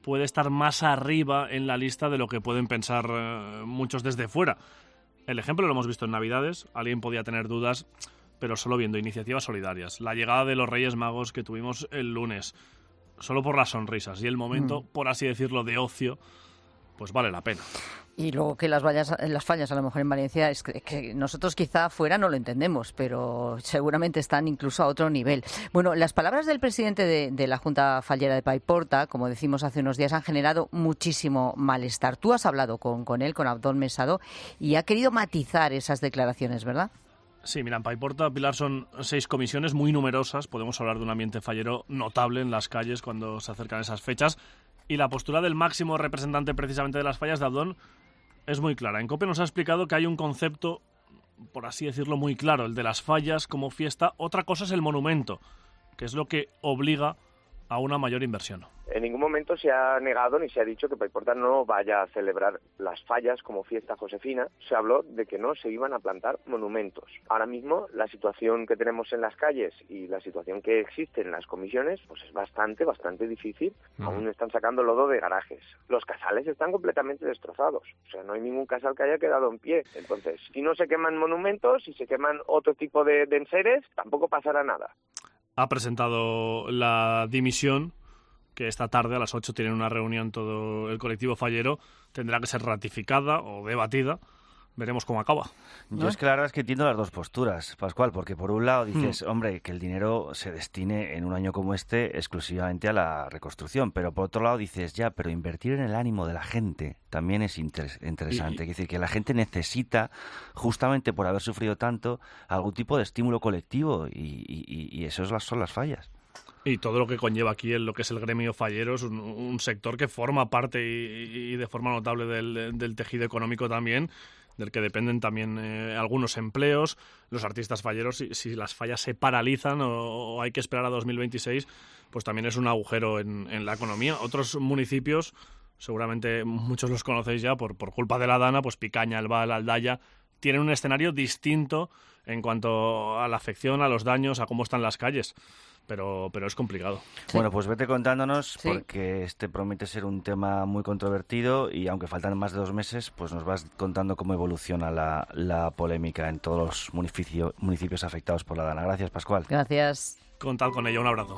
puede estar más arriba en la lista de lo que pueden pensar eh, muchos desde fuera. El ejemplo lo hemos visto en Navidades, alguien podía tener dudas, pero solo viendo iniciativas solidarias. La llegada de los Reyes Magos que tuvimos el lunes, solo por las sonrisas y el momento, mm. por así decirlo, de ocio, pues vale la pena. Y luego que las, vallas, las fallas a lo mejor en Valencia, es que, que nosotros quizá fuera no lo entendemos, pero seguramente están incluso a otro nivel. Bueno, las palabras del presidente de, de la Junta Fallera de Paiporta, como decimos hace unos días, han generado muchísimo malestar. Tú has hablado con, con él, con Abdón Mesado, y ha querido matizar esas declaraciones, ¿verdad? Sí, mira, en Paiporta, Pilar, son seis comisiones muy numerosas. Podemos hablar de un ambiente fallero notable en las calles cuando se acercan esas fechas. Y la postura del máximo representante precisamente de las fallas de Abdón es muy clara. En COPE nos ha explicado que hay un concepto, por así decirlo, muy claro, el de las fallas como fiesta. Otra cosa es el monumento, que es lo que obliga a una mayor inversión. En ningún momento se ha negado ni se ha dicho que Paiporta no vaya a celebrar las fallas como fiesta josefina. Se habló de que no se iban a plantar monumentos. Ahora mismo la situación que tenemos en las calles y la situación que existe en las comisiones pues es bastante, bastante difícil. Uh-huh. Aún están sacando lodo de garajes. Los casales están completamente destrozados. O sea, no hay ningún casal que haya quedado en pie. Entonces, si no se queman monumentos, si se queman otro tipo de, de enseres, tampoco pasará nada. Ha presentado la dimisión, que esta tarde a las ocho tienen una reunión todo el colectivo fallero, tendrá que ser ratificada o debatida. Veremos cómo acaba. Yo ¿no? es que la verdad es que entiendo las dos posturas, Pascual, porque por un lado dices, mm. hombre, que el dinero se destine en un año como este exclusivamente a la reconstrucción, pero por otro lado dices, ya, pero invertir en el ánimo de la gente también es inter- interesante. Y, es decir, que la gente necesita, justamente por haber sufrido tanto, algún tipo de estímulo colectivo y, y, y eso son las fallas. Y todo lo que conlleva aquí en lo que es el gremio fallero es un, un sector que forma parte y, y de forma notable del, del tejido económico también, del que dependen también eh, algunos empleos. Los artistas falleros, si, si las fallas se paralizan o, o hay que esperar a dos mil veintiséis, pues también es un agujero en, en la economía. Otros municipios, seguramente muchos los conocéis ya por, por culpa de la Dana, pues Picaña, Albal, Aldaya, tienen un escenario distinto en cuanto a la afección, a los daños, a cómo están las calles. Pero, pero es complicado. Sí. Bueno, pues vete contándonos, sí. porque este promete ser un tema muy controvertido y aunque faltan más de dos meses, pues nos vas contando cómo evoluciona la, la polémica en todos los municipio, municipios afectados por la Dana. Gracias, Pascual. Gracias. Contad con ella. Un abrazo.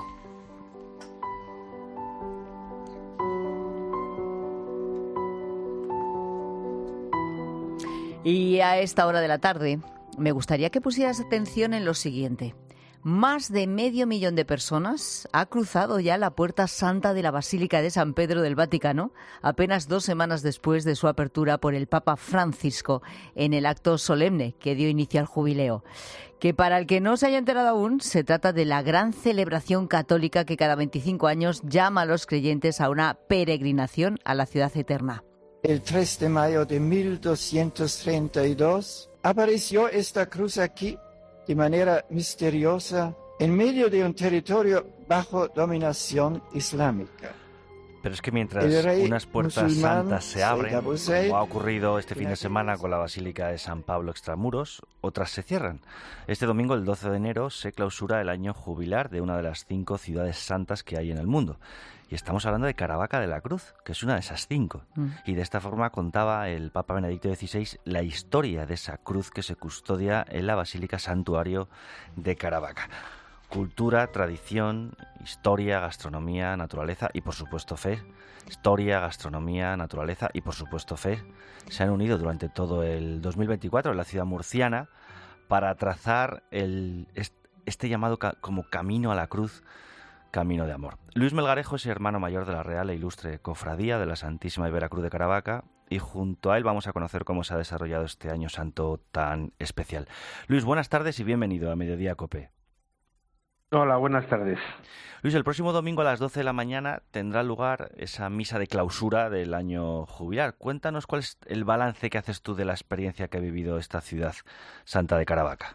Y a esta hora de la tarde, me gustaría que pusieras atención en lo siguiente. Más de medio millón de personas ha cruzado ya la puerta santa de la Basílica de San Pedro del Vaticano, apenas dos semanas después de su apertura por el Papa Francisco en el acto solemne que dio inicio al jubileo. Que para el que no se haya enterado aún, se trata de la gran celebración católica que cada veinticinco años llama a los creyentes a una peregrinación a la ciudad eterna. El tres de mayo de mil doscientos treinta y dos apareció esta cruz aquí de manera misteriosa en medio de un territorio bajo dominación islámica. Pero es que mientras unas puertas santas se abren, como ha ocurrido este fin de semana con la Basílica de San Pablo Extramuros, otras se cierran. Este domingo, el doce de enero, se clausura el año jubilar de una de las cinco ciudades santas que hay en el mundo. Y estamos hablando de Caravaca de la Cruz, que es una de esas cinco. Mm. Y de esta forma contaba el Papa Benedicto dieciséis la historia de esa cruz que se custodia en la Basílica Santuario de Caravaca. Cultura, tradición, historia, gastronomía, naturaleza y, por supuesto, fe. Historia, gastronomía, naturaleza y, por supuesto, fe se han unido durante todo el dos mil veinticuatro en la ciudad murciana para trazar el, este llamado ca- como Camino a la Cruz, Camino de Amor. Luis Melgarejo es hermano mayor de la Real e Ilustre Cofradía de la Santísima y Vera-Cruz de Caravaca y junto a él vamos a conocer cómo se ha desarrollado este año santo tan especial. Luis, buenas tardes y bienvenido a Mediodía Cope. Hola, buenas tardes. Luis, el próximo domingo a las doce de la mañana tendrá lugar esa misa de clausura del año jubilar. Cuéntanos cuál es el balance que haces tú de la experiencia que ha vivido esta ciudad santa de Caravaca.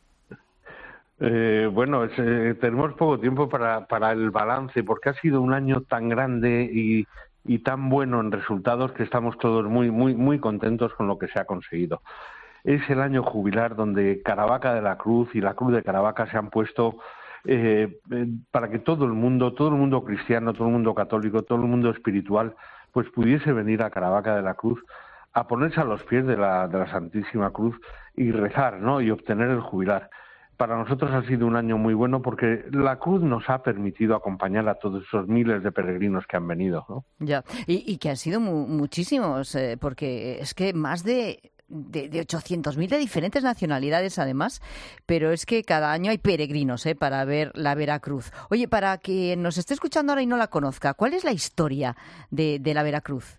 Eh, bueno, es, eh, tenemos poco tiempo para, para el balance porque ha sido un año tan grande y, y tan bueno en resultados que estamos todos muy, muy, muy contentos con lo que se ha conseguido. Es el año jubilar donde Caravaca de la Cruz y la Cruz de Caravaca se han puesto eh, eh, para que todo el mundo, todo el mundo cristiano, todo el mundo católico, todo el mundo espiritual, pues pudiese venir a Caravaca de la Cruz a ponerse a los pies de la, de la Santísima Cruz y rezar, ¿no? Y obtener el jubilar. Para nosotros ha sido un año muy bueno porque la Cruz nos ha permitido acompañar a todos esos miles de peregrinos que han venido, ¿no? Ya, y, y que han sido mu muchísimos, eh, porque es que más de... de, de ochocientos mil de diferentes nacionalidades además, pero es que cada año hay peregrinos ¿eh? para ver la Veracruz. Oye, para quien nos esté escuchando ahora y no la conozca, ¿cuál es la historia de, de la Veracruz?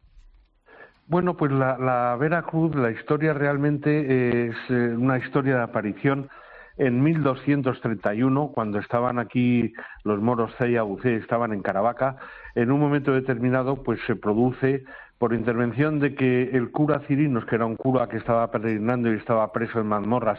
Bueno, pues la, la Veracruz, la historia realmente es eh, una historia de aparición en mil doscientos treinta y uno, cuando estaban aquí los moros Cey y Abucé, estaban en Caravaca. En un momento determinado, pues se produce por intervención de que el cura Cirinos, que era un cura que estaba peregrinando y estaba preso en mazmorras,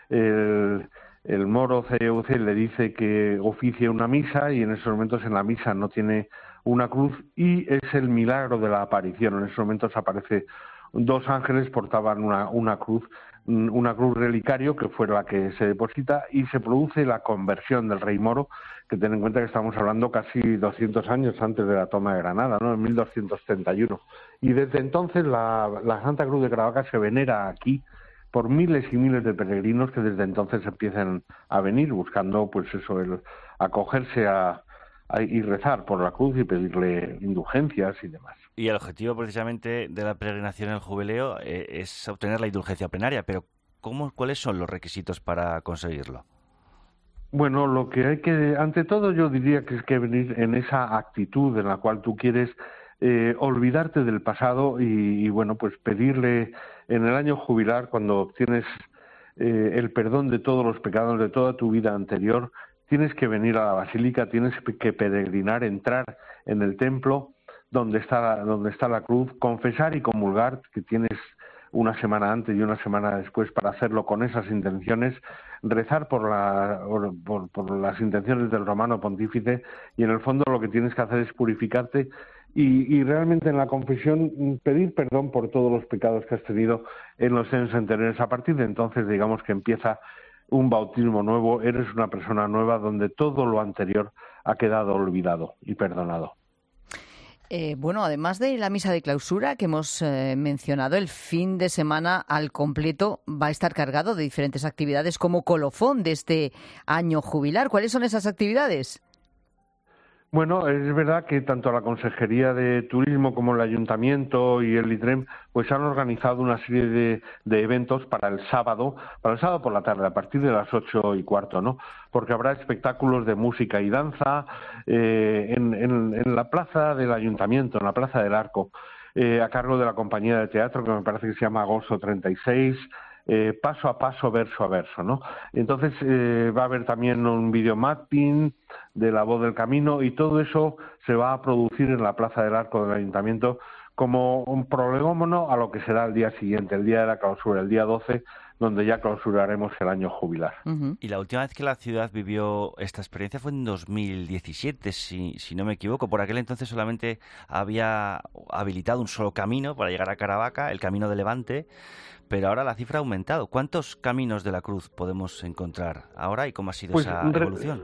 el, el moro Cey y Abucé le dice que oficie una misa y en esos momentos en la misa no tiene una cruz y es el milagro de la aparición. En esos momentos aparece dos ángeles, portaban una, una cruz, una cruz relicario que fue la que se deposita y se produce la conversión del rey moro, que ten en cuenta que estamos hablando casi doscientos años antes de la toma de Granada, ¿no? En mil doscientos treinta y uno. Y desde entonces la, la Santa Cruz de Caravaca se venera aquí por miles y miles de peregrinos que desde entonces empiezan a venir buscando, pues eso, el acogerse a, a y rezar por la cruz y pedirle indulgencias y demás. Y el objetivo precisamente de la peregrinación en el jubileo eh, es obtener la indulgencia plenaria, pero ¿cómo, ¿cuáles son los requisitos para conseguirlo? Bueno, lo que hay que, ante todo yo diría que es que venir en esa actitud en la cual tú quieres eh, olvidarte del pasado y, y bueno, pues pedirle en el año jubilar, cuando obtienes eh, el perdón de todos los pecados de toda tu vida anterior, tienes que venir a la basílica, tienes que peregrinar, entrar en el templo donde está, donde está la cruz, confesar y comulgar, que tienes una semana antes y una semana después para hacerlo con esas intenciones, rezar por, la, por, por las intenciones del romano pontífice y en el fondo lo que tienes que hacer es purificarte y, y realmente en la confesión pedir perdón por todos los pecados que has tenido en los años anteriores. A partir de entonces digamos que empieza un bautismo nuevo, eres una persona nueva donde todo lo anterior ha quedado olvidado y perdonado. Eh, bueno, además de la misa de clausura que hemos eh, mencionado, el fin de semana al completo va a estar cargado de diferentes actividades como colofón de este año jubilar. ¿Cuáles son esas actividades? Bueno, es verdad que tanto la Consejería de Turismo como el Ayuntamiento y el ITREM pues han organizado una serie de, de eventos para el sábado, para el sábado por la tarde, a partir de las ocho y cuarto, ¿no? Porque habrá espectáculos de música y danza eh, en, en, en la plaza del Ayuntamiento, en la Plaza del Arco, eh, a cargo de la compañía de teatro que me parece que se llama Agosto treinta y seis, Eh, paso a paso, verso a verso, ¿no? Entonces eh, va a haber también un videomapping de La Voz del Camino y todo eso se va a producir en la Plaza del Arco del Ayuntamiento como un prolegómono a lo que será el día siguiente, el día de la clausura, el día doce, donde ya clausuraremos el año jubilar. Uh-huh. Y la última vez que la ciudad vivió esta experiencia fue en dos mil diecisiete, si, si no me equivoco. Por aquel entonces solamente había habilitado un solo camino para llegar a Caravaca, el Camino de Levante, pero ahora la cifra ha aumentado. ¿Cuántos caminos de la cruz podemos encontrar ahora y cómo ha sido pues, esa re- evolución?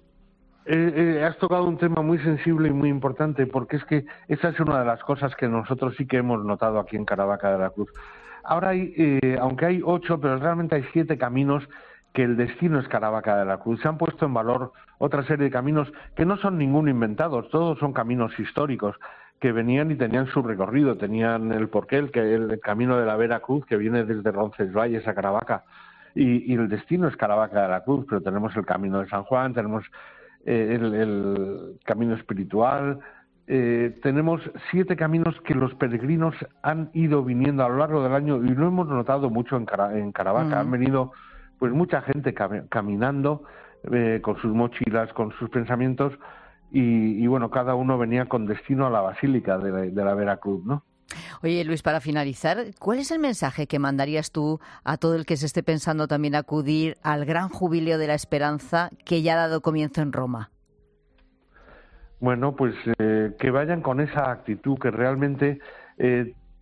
Eh, eh, has tocado un tema muy sensible y muy importante, porque es que esa es una de las cosas que nosotros sí que hemos notado aquí en Caravaca de la Cruz. Ahora hay, eh, aunque hay ocho, pero realmente hay siete caminos que el destino es Caravaca de la Cruz. Se han puesto en valor otra serie de caminos que no son ninguno inventados, todos son caminos históricos que venían y tenían su recorrido, tenían el porqué, el, que, el camino de la Veracruz que viene desde Roncesvalles a Caravaca y, y el destino es Caravaca de la Cruz, pero tenemos el camino de San Juan, tenemos eh, el, el camino espiritual, eh, tenemos siete caminos que los peregrinos han ido viniendo a lo largo del año y lo hemos notado mucho en, Cara, en Caravaca, mm. han venido pues mucha gente cam- caminando eh, con sus mochilas, con sus pensamientos. Y, y bueno, cada uno venía con destino a la Basílica de la, de la Veracruz, ¿no? Oye, Luis, para finalizar, ¿cuál es el mensaje que mandarías tú a todo el que se esté pensando también acudir al gran jubileo de la esperanza que ya ha dado comienzo en Roma? Bueno, pues eh, que vayan con esa actitud, que realmente eh,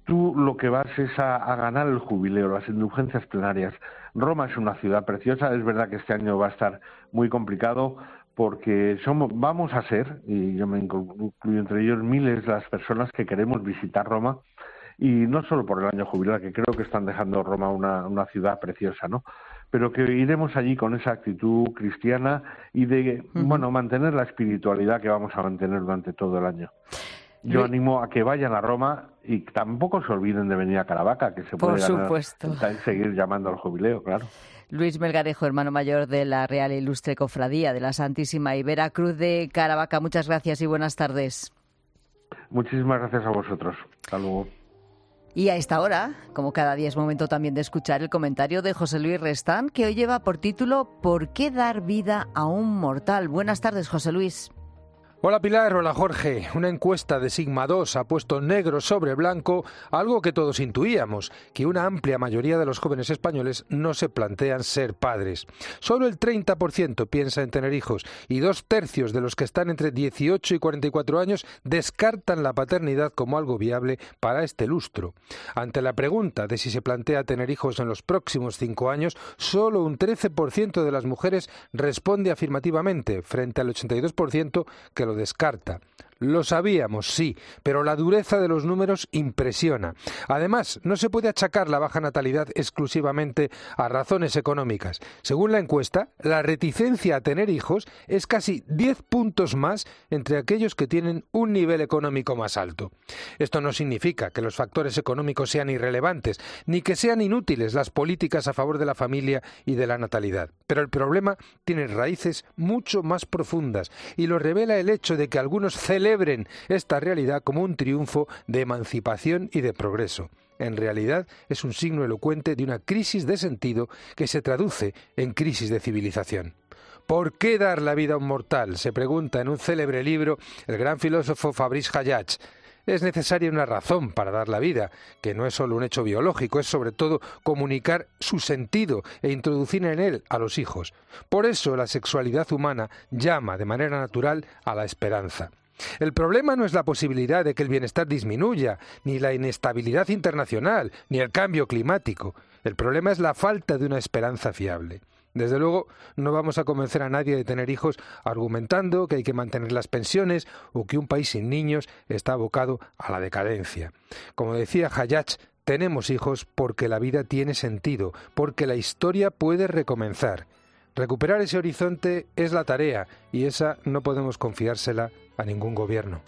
tú lo que vas es a, a ganar el jubileo, las indulgencias plenarias. Roma es una ciudad preciosa, es verdad que este año va a estar muy complicado porque somos, vamos a ser, y yo me incluyo entre ellos, miles las personas que queremos visitar Roma, y no solo por el año jubilar, que creo que están dejando Roma una, una ciudad preciosa, ¿no? Pero que iremos allí con esa actitud cristiana y de, uh-huh. bueno, mantener la espiritualidad que vamos a mantener durante todo el año. Yo Luis... animo a que vayan a Roma y tampoco se olviden de venir a Caravaca, que se puede Por supuesto. ganar, seguir llamando al jubileo, claro. Luis Melgarejo, hermano mayor de la Real e Ilustre Cofradía de la Santísima y Veracruz de Caravaca. Muchas gracias y buenas tardes. Muchísimas gracias a vosotros. Hasta luego. Y a esta hora, como cada día, es momento también de escuchar el comentario de José Luis Restán, que hoy lleva por título ¿Por qué dar vida a un mortal? Buenas tardes, José Luis. Hola Pilar, hola Jorge. Una encuesta de Sigma dos ha puesto negro sobre blanco algo que todos intuíamos, que una amplia mayoría de los jóvenes españoles no se plantean ser padres. Solo el treinta por ciento piensa en tener hijos y dos tercios de los que están entre dieciocho y cuarenta y cuatro años descartan la paternidad como algo viable para este lustro. Ante la pregunta de si se plantea tener hijos en los próximos cinco años, solo un trece por ciento de las mujeres responde afirmativamente, frente al ochenta y dos por ciento que lo descarta. Lo sabíamos, sí, pero la dureza de los números impresiona. Además, no se puede achacar la baja natalidad exclusivamente a razones económicas. Según la encuesta, la reticencia a tener hijos es casi diez puntos más entre aquellos que tienen un nivel económico más alto. Esto no significa que los factores económicos sean irrelevantes, ni que sean inútiles las políticas a favor de la familia y de la natalidad. Pero el problema tiene raíces mucho más profundas y lo revela el hecho de que algunos celebran celebren esta realidad como un triunfo de emancipación y de progreso. En realidad es un signo elocuente de una crisis de sentido que se traduce en crisis de civilización. ¿Por qué dar la vida a un mortal?, se pregunta en un célebre libro el gran filósofo Fabrice Hayach. Es necesaria una razón para dar la vida, que no es solo un hecho biológico, es sobre todo comunicar su sentido e introducir en él a los hijos. Por eso la sexualidad humana llama de manera natural a la esperanza. El problema no es la posibilidad de que el bienestar disminuya, ni la inestabilidad internacional, ni el cambio climático. El problema es la falta de una esperanza fiable. Desde luego, no vamos a convencer a nadie de tener hijos argumentando que hay que mantener las pensiones o que un país sin niños está abocado a la decadencia. Como decía Hayach, tenemos hijos porque la vida tiene sentido, porque la historia puede recomenzar. Recuperar ese horizonte es la tarea y esa no podemos confiársela a ningún gobierno.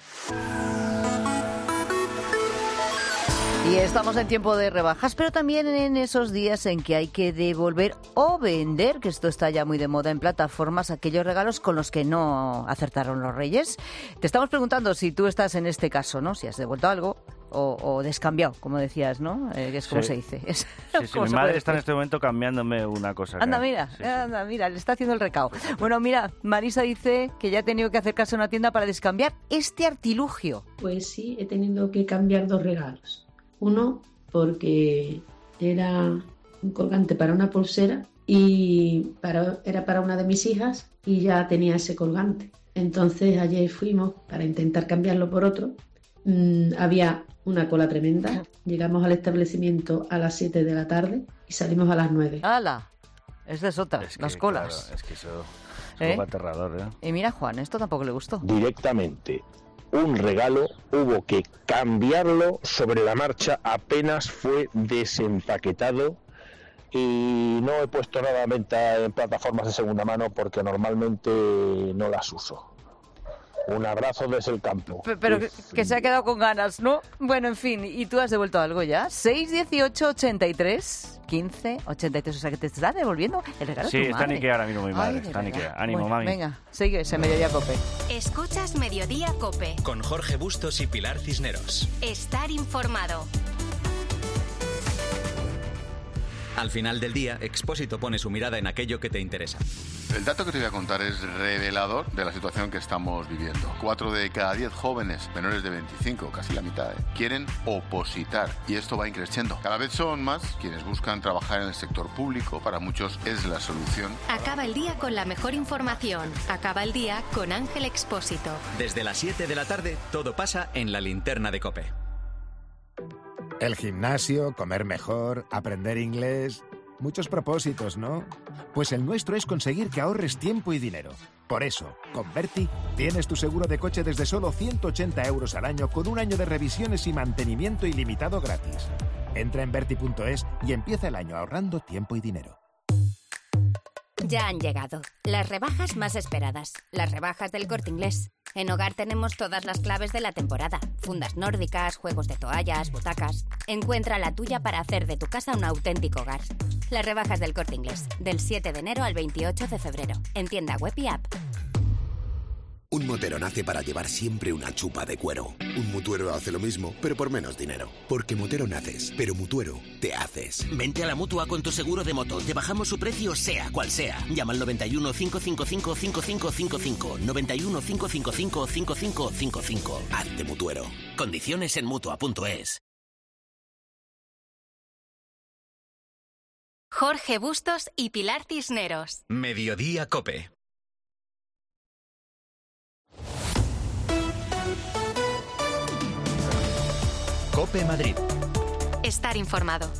Y estamos en tiempo de rebajas, pero también en esos días en que hay que devolver o vender, que esto está ya muy de moda en plataformas, aquellos regalos con los que no acertaron los reyes. Te estamos preguntando si tú estás en este caso, ¿no? Si has devuelto algo o, o descambiado, como decías, ¿no? Eh, que es como sí. se dice. Es, sí, sí, mi madre está en este momento cambiándome una cosa. Anda, que... mira, sí, sí. anda, mira, le está haciendo el recao. Bueno, mira, Marisa dice que ya ha tenido que acercarse a una tienda para descambiar este artilugio. Pues sí, he tenido que cambiar dos regalos. Uno, porque era un colgante para una pulsera y para, era para una de mis hijas y ya tenía ese colgante. Entonces ayer fuimos para intentar cambiarlo por otro. Mm, había una cola tremenda. Llegamos al establecimiento a las siete de la tarde y salimos a las nueve. ¡Hala! Es de sota, es que, las colas. Claro, es que eso es ¿Eh? un poco aterrador, ¿eh? Y mira, Juan, esto tampoco le gustó. Directamente. Un regalo, hubo que cambiarlo sobre la marcha, apenas fue desempaquetado y no he puesto nada a venta en plataformas de segunda mano porque normalmente no las uso. Un abrazo desde el campo. Pero, pero que, que se ha quedado con ganas, ¿no? Bueno, en fin, ¿y tú has devuelto algo ya? seis dieciocho ochenta y tres quince ochenta y tres, o sea que te estás devolviendo el regalo sí, de tu está madre. en Ikea ahora mismo mi madre, Ay, está en verdad. Ikea. Ánimo, Bueno, mami. Venga, sigue ese Mediodía Cope. Escuchas Mediodía Cope. Con Jorge Bustos y Pilar Cisneros. Estar informado. Al final del día, Expósito pone su mirada en aquello que te interesa. El dato que te voy a contar es revelador de la situación que estamos viviendo. Cuatro de cada diez jóvenes menores de veinticinco, casi la mitad, ¿eh? quieren opositar y esto va increciendo. Cada vez son más quienes buscan trabajar en el sector público. Para muchos es la solución. Acaba el día con la mejor información. Acaba el día con Ángel Expósito. Desde las siete de la tarde, todo pasa en la linterna de COPE. El gimnasio, comer mejor, aprender inglés... Muchos propósitos, ¿no? Pues el nuestro es conseguir que ahorres tiempo y dinero. Por eso, con Berti, tienes tu seguro de coche desde solo ciento ochenta euros al año con un año de revisiones y mantenimiento ilimitado gratis. Entra en Berti punto es y empieza el año ahorrando tiempo y dinero. Ya han llegado las rebajas más esperadas, las rebajas del Corte Inglés. En Hogar tenemos todas las claves de la temporada. Fundas nórdicas, juegos de toallas, butacas. Encuentra la tuya para hacer de tu casa un auténtico hogar. Las rebajas del Corte Inglés, del siete de enero al veintiocho de febrero. En tienda web y app. Un motero nace para llevar siempre una chupa de cuero. Un mutuero hace lo mismo, pero por menos dinero. Porque motero naces, pero mutuero te haces. Vente a la Mutua con tu seguro de moto. Te bajamos su precio sea cual sea. Llama al noventa y uno, cinco cinco cinco, cinco cinco cinco cinco. noventa y uno, cinco cinco cinco, cinco cinco cinco cinco. Hazte mutuero. Condiciones en Mutua punto es. Jorge Bustos y Pilar Cisneros. Mediodía Cope. Cope Madrid. Estar informado.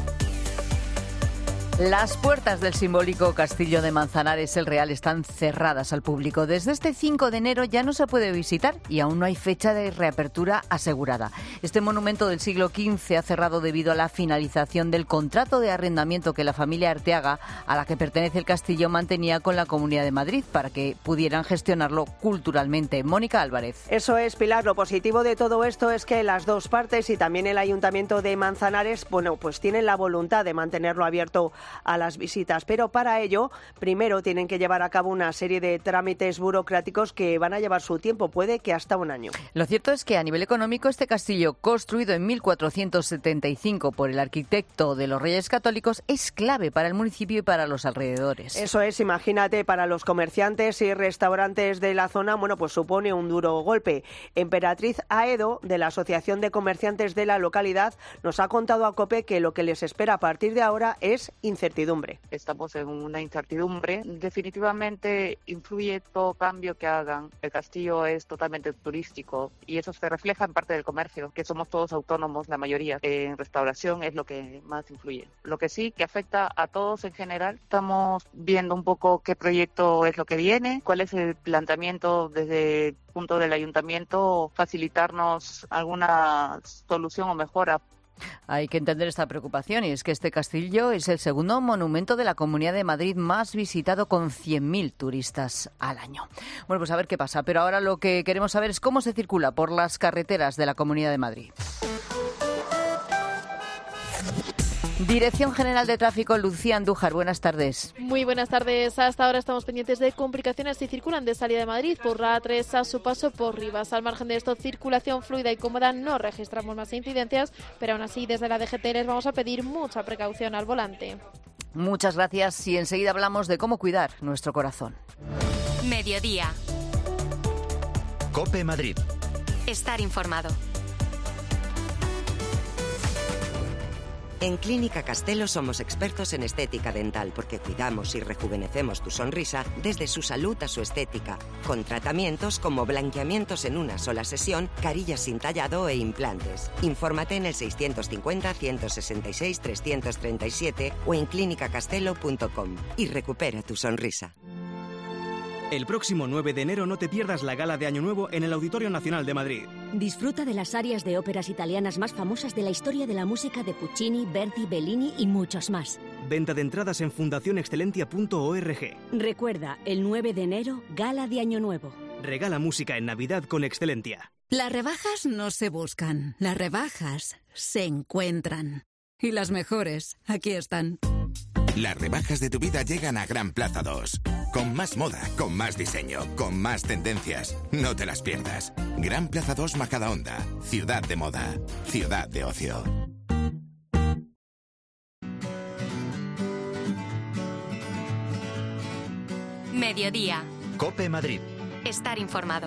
Las puertas del simbólico Castillo de Manzanares el Real están cerradas al público. Desde este cinco de enero ya no se puede visitar y aún no hay fecha de reapertura asegurada. Este monumento del siglo quince ha cerrado debido a la finalización del contrato de arrendamiento que la familia Arteaga, a la que pertenece el castillo, mantenía con la Comunidad de Madrid para que pudieran gestionarlo culturalmente. Mónica Álvarez. Eso es, Pilar. Lo positivo de todo esto es que las dos partes y también el Ayuntamiento de Manzanares, bueno, pues tienen la voluntad de mantenerlo abierto a las visitas, pero para ello primero tienen que llevar a cabo una serie de trámites burocráticos que van a llevar su tiempo, puede que hasta un año. Lo cierto es que a nivel económico este castillo, construido en mil cuatrocientos setenta y cinco por el arquitecto de los Reyes Católicos, es clave para el municipio y para los alrededores. Eso es, imagínate, para los comerciantes y restaurantes de la zona, bueno, pues supone un duro golpe. Emperatriz Aedo, de la Asociación de Comerciantes de la localidad, nos ha contado a COPE que lo que les espera a partir de ahora es incertidumbre. Estamos en una incertidumbre. Definitivamente influye todo cambio que hagan. El castillo es totalmente turístico y eso se refleja en parte del comercio, que somos todos autónomos, la mayoría. En restauración es lo que más influye. Lo que sí, que afecta a todos en general. Estamos viendo un poco qué proyecto es lo que viene, cuál es el planteamiento desde el punto del ayuntamiento, facilitarnos alguna solución o mejora. Hay que entender esta preocupación y es que este castillo es el segundo monumento de la Comunidad de Madrid más visitado con cien mil turistas al año. Bueno, pues a ver qué pasa, pero ahora lo que queremos saber es cómo se circula por las carreteras de la Comunidad de Madrid. Dirección General de Tráfico, Lucía Andújar, buenas tardes. Muy buenas tardes. Hasta ahora estamos pendientes de complicaciones si circulan de salida de Madrid por la A tres a su paso por Rivas. Al margen de esto, circulación fluida y cómoda, no registramos más incidencias, pero aún así desde la D G T les vamos a pedir mucha precaución al volante. Muchas gracias y enseguida hablamos de cómo cuidar nuestro corazón. Mediodía. Cope Madrid. Estar informado. En Clínica Castelo somos expertos en estética dental porque cuidamos y rejuvenecemos tu sonrisa desde su salud a su estética, con tratamientos como blanqueamientos en una sola sesión, carillas sin tallado e implantes. Infórmate en el seiscientos cincuenta, ciento sesenta y seis, trescientos treinta y siete o en clínica castelo punto com y recupera tu sonrisa. El próximo nueve de enero no te pierdas la gala de Año Nuevo en el Auditorio Nacional de Madrid. Disfruta de las arias de óperas italianas más famosas de la historia de la música de Puccini, Verdi, Bellini y muchos más. Venta de entradas en fundación excelentia punto org. Recuerda, el nueve de enero, gala de Año Nuevo. Regala música en Navidad con Excelentia. Las rebajas no se buscan, las rebajas se encuentran. Y las mejores, aquí están. Las rebajas de tu vida llegan a Gran Plaza dos. Con más moda, con más diseño, con más tendencias. No te las pierdas. Gran Plaza dos Majadahonda. Ciudad de moda. Ciudad de ocio. Mediodía. Cope Madrid. Estar informado.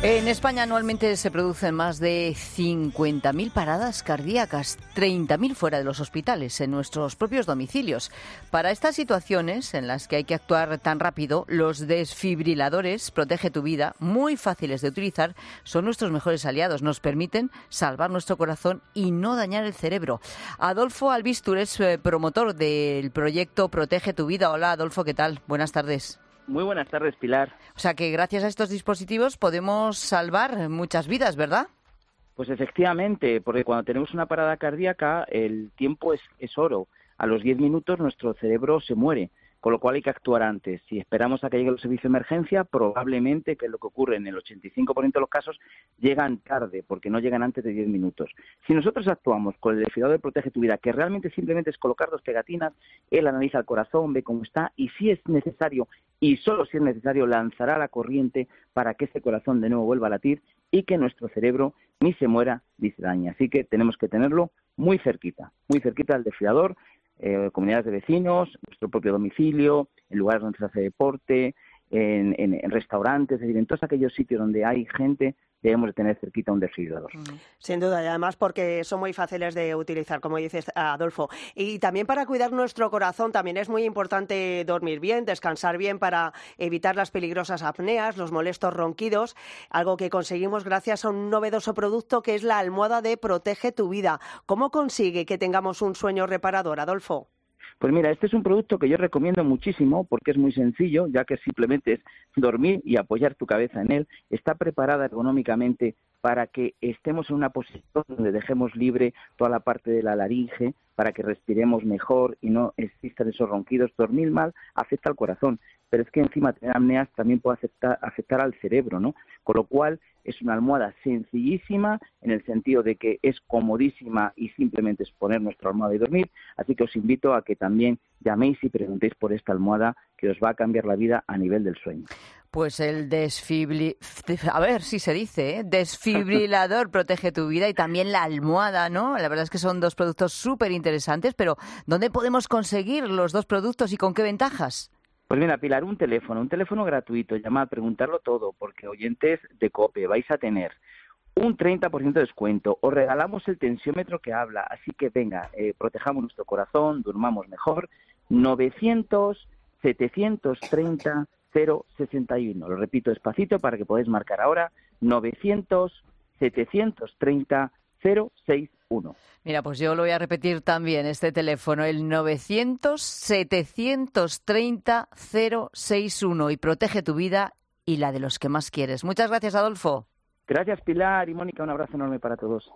En España anualmente se producen más de cincuenta mil paradas cardíacas, treinta mil fuera de los hospitales, en nuestros propios domicilios. Para estas situaciones en las que hay que actuar tan rápido, los desfibriladores Protege tu Vida, muy fáciles de utilizar, son nuestros mejores aliados. Nos permiten salvar nuestro corazón y no dañar el cerebro. Adolfo Albistur es eh, promotor del proyecto Protege tu Vida. Hola Adolfo, ¿qué tal? Buenas tardes. Muy buenas tardes, Pilar. O sea que gracias a estos dispositivos podemos salvar muchas vidas, ¿verdad? Pues efectivamente, porque cuando tenemos una parada cardíaca el tiempo es, es oro. A los diez minutos nuestro cerebro se muere, con lo cual hay que actuar antes. Si esperamos a que llegue el servicio de emergencia, probablemente, que es lo que ocurre en el ochenta y cinco por ciento de los casos, llegan tarde, porque no llegan antes de diez minutos. Si nosotros actuamos con el desfibrilador de Protege tu Vida, que realmente simplemente es colocar dos pegatinas, él analiza el corazón, ve cómo está, y si es necesario, y solo si es necesario, lanzará la corriente para que ese corazón de nuevo vuelva a latir y que nuestro cerebro ni se muera ni se dañe. Así que tenemos que tenerlo muy cerquita, muy cerquita del desfibrilador. Eh, comunidades de vecinos, nuestro propio domicilio, en lugares donde se hace deporte, en, en, en restaurantes, es decir, en todos aquellos sitios donde hay gente, debemos de tener cerquita un desfibrilador. Sin duda, y además porque son muy fáciles de utilizar, como dices, Adolfo. Y también para cuidar nuestro corazón también es muy importante dormir bien, descansar bien para evitar las peligrosas apneas, los molestos ronquidos, algo que conseguimos gracias a un novedoso producto que es la almohada de Protege tu Vida. ¿Cómo consigue que tengamos un sueño reparador, Adolfo? Pues mira, este es un producto que yo recomiendo muchísimo porque es muy sencillo, ya que simplemente es dormir y apoyar tu cabeza en él. Está preparada ergonómicamente para que estemos en una posición donde dejemos libre toda la parte de la laringe, para que respiremos mejor y no existan esos ronquidos. Dormir mal afecta al corazón, pero es que encima tener apneas también puede afectar, afectar al cerebro, ¿no? Con lo cual es una almohada sencillísima en el sentido de que es comodísima y simplemente es poner nuestra almohada y dormir. Así que os invito a que también llaméis y preguntéis por esta almohada que os va a cambiar la vida a nivel del sueño. Pues el desfibri... a ver si se dice, ¿eh? Desfibrilador Protege tu Vida y también la almohada, ¿no? La verdad es que son dos productos súper interesantes, pero ¿dónde podemos conseguir los dos productos y con qué ventajas? Pues mira, Pilar, un teléfono, un teléfono gratuito, llamad, preguntarlo todo, porque oyentes de COPE vais a tener un treinta por ciento de descuento, os regalamos el tensiómetro que habla, así que venga, eh, protejamos nuestro corazón, durmamos mejor, novecientos, setecientos treinta, cero sesenta y uno, lo repito despacito para que podáis marcar ahora, novecientos, setecientos treinta, cero sesenta y uno. Mira, pues yo lo voy a repetir también, este teléfono, el novecientos, setecientos treinta, cero sesenta y uno, y protege tu vida y la de los que más quieres. Muchas gracias, Adolfo. Gracias, Pilar y Mónica, un abrazo enorme para todos.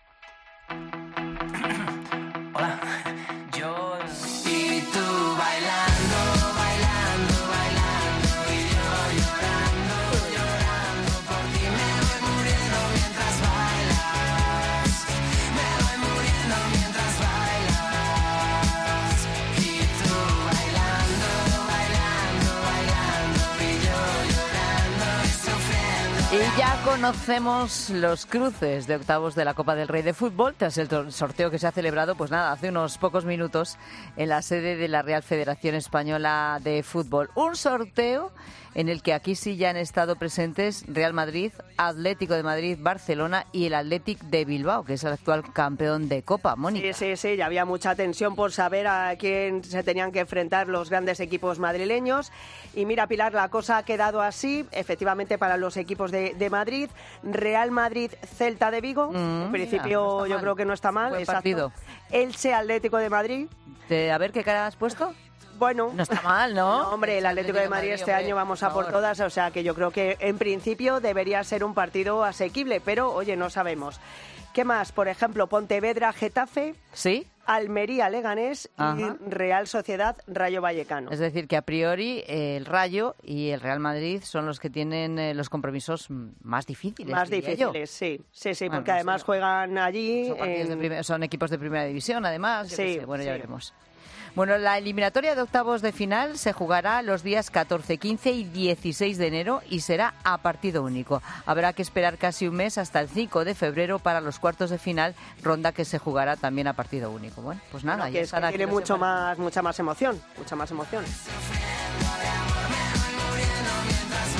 Hola, yo y tú bailando, bailando, bailando y yo llorando, llorando por ti. Me voy muriendo mientras bailas, me voy muriendo mientras bailas y tú bailando, bailando, bailando y yo llorando y sufriendo. Y ya conocemos los cruces de octavos de la Copa del Rey de Fútbol tras el sorteo que se ha celebrado, pues nada, hace unos pocos minutos en la sede de la Real Federación Española de Fútbol. Un sorteo en el que aquí sí ya han estado presentes Real Madrid, Atlético de Madrid, Barcelona y el Athletic de Bilbao, que es el actual campeón de Copa. Mónica. Sí, sí, sí, ya había mucha tensión por saber a quién se tenían que enfrentar los grandes equipos madrileños. Y mira, Pilar, la cosa ha quedado así, efectivamente, para los equipos de, de Madrid. Real Madrid, Celta de Vigo. Mm, en principio mira, no yo creo que no está mal. Buen partido. Elche, Atlético de Madrid. De, a ver, ¿qué cara has puesto? Bueno, no está mal, ¿no? No, hombre, el Atlético de Madrid este año vamos a por todas, o sea que yo creo que en principio debería ser un partido asequible, pero oye, no sabemos. ¿Qué más? Por ejemplo, Pontevedra, Getafe. Sí. Almería, Leganés. Ajá. Y Real Sociedad, Rayo Vallecano. Es decir, que a priori eh, el Rayo y el Real Madrid son los que tienen eh, los compromisos más difíciles. Más difíciles, yo. sí. Sí, sí, bueno, porque además sí, juegan allí. Son, en... de primer, son equipos de primera división, además. Sí, sé. Bueno, sí. ya veremos. Bueno, la eliminatoria de octavos de final se jugará los días catorce, quince y dieciséis de enero y será a partido único. Habrá que esperar casi un mes hasta el cinco de febrero para los cuartos de final, ronda que se jugará también a partido único. Bueno, pues nada. No, que es que tiene mucho más, mucha más emoción, mucha más emoción.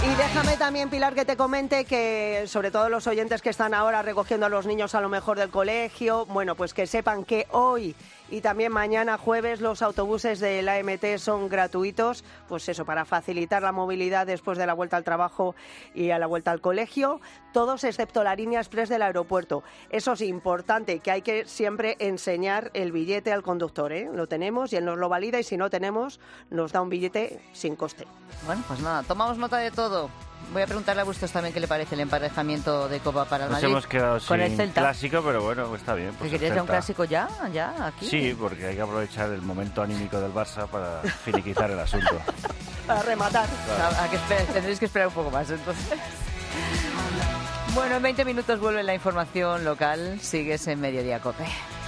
Y déjame también, Pilar, que te comente que, sobre todo los oyentes que están ahora recogiendo a los niños a lo mejor del colegio, bueno, pues que sepan que hoy y también mañana jueves los autobuses de la A M T son gratuitos, pues eso, para facilitar la movilidad después de la vuelta al trabajo y a la vuelta al colegio, todos excepto la línea express del aeropuerto. Eso es importante, que hay que siempre enseñar el billete al conductor, ¿eh? Lo tenemos y él nos lo valida, y si no tenemos, nos da un billete sin coste. Bueno, pues nada, tomamos nota de todo. Voy a preguntarle a Bustos también qué le parece el emparejamiento de Copa para el Nos Madrid hemos quedado con el sin Celta. clásico, pero bueno, está bien. Pues ¿Te querías el ya un Celta- clásico ya? ¿Ya? ¿Aquí? Sí, porque hay que aprovechar el momento anímico del Barça para finiquitar el asunto. Para rematar. Claro. A, a que esper- tendréis que esperar un poco más, entonces. Bueno, en veinte minutos vuelve la información local. Sigues en Mediodía Cope.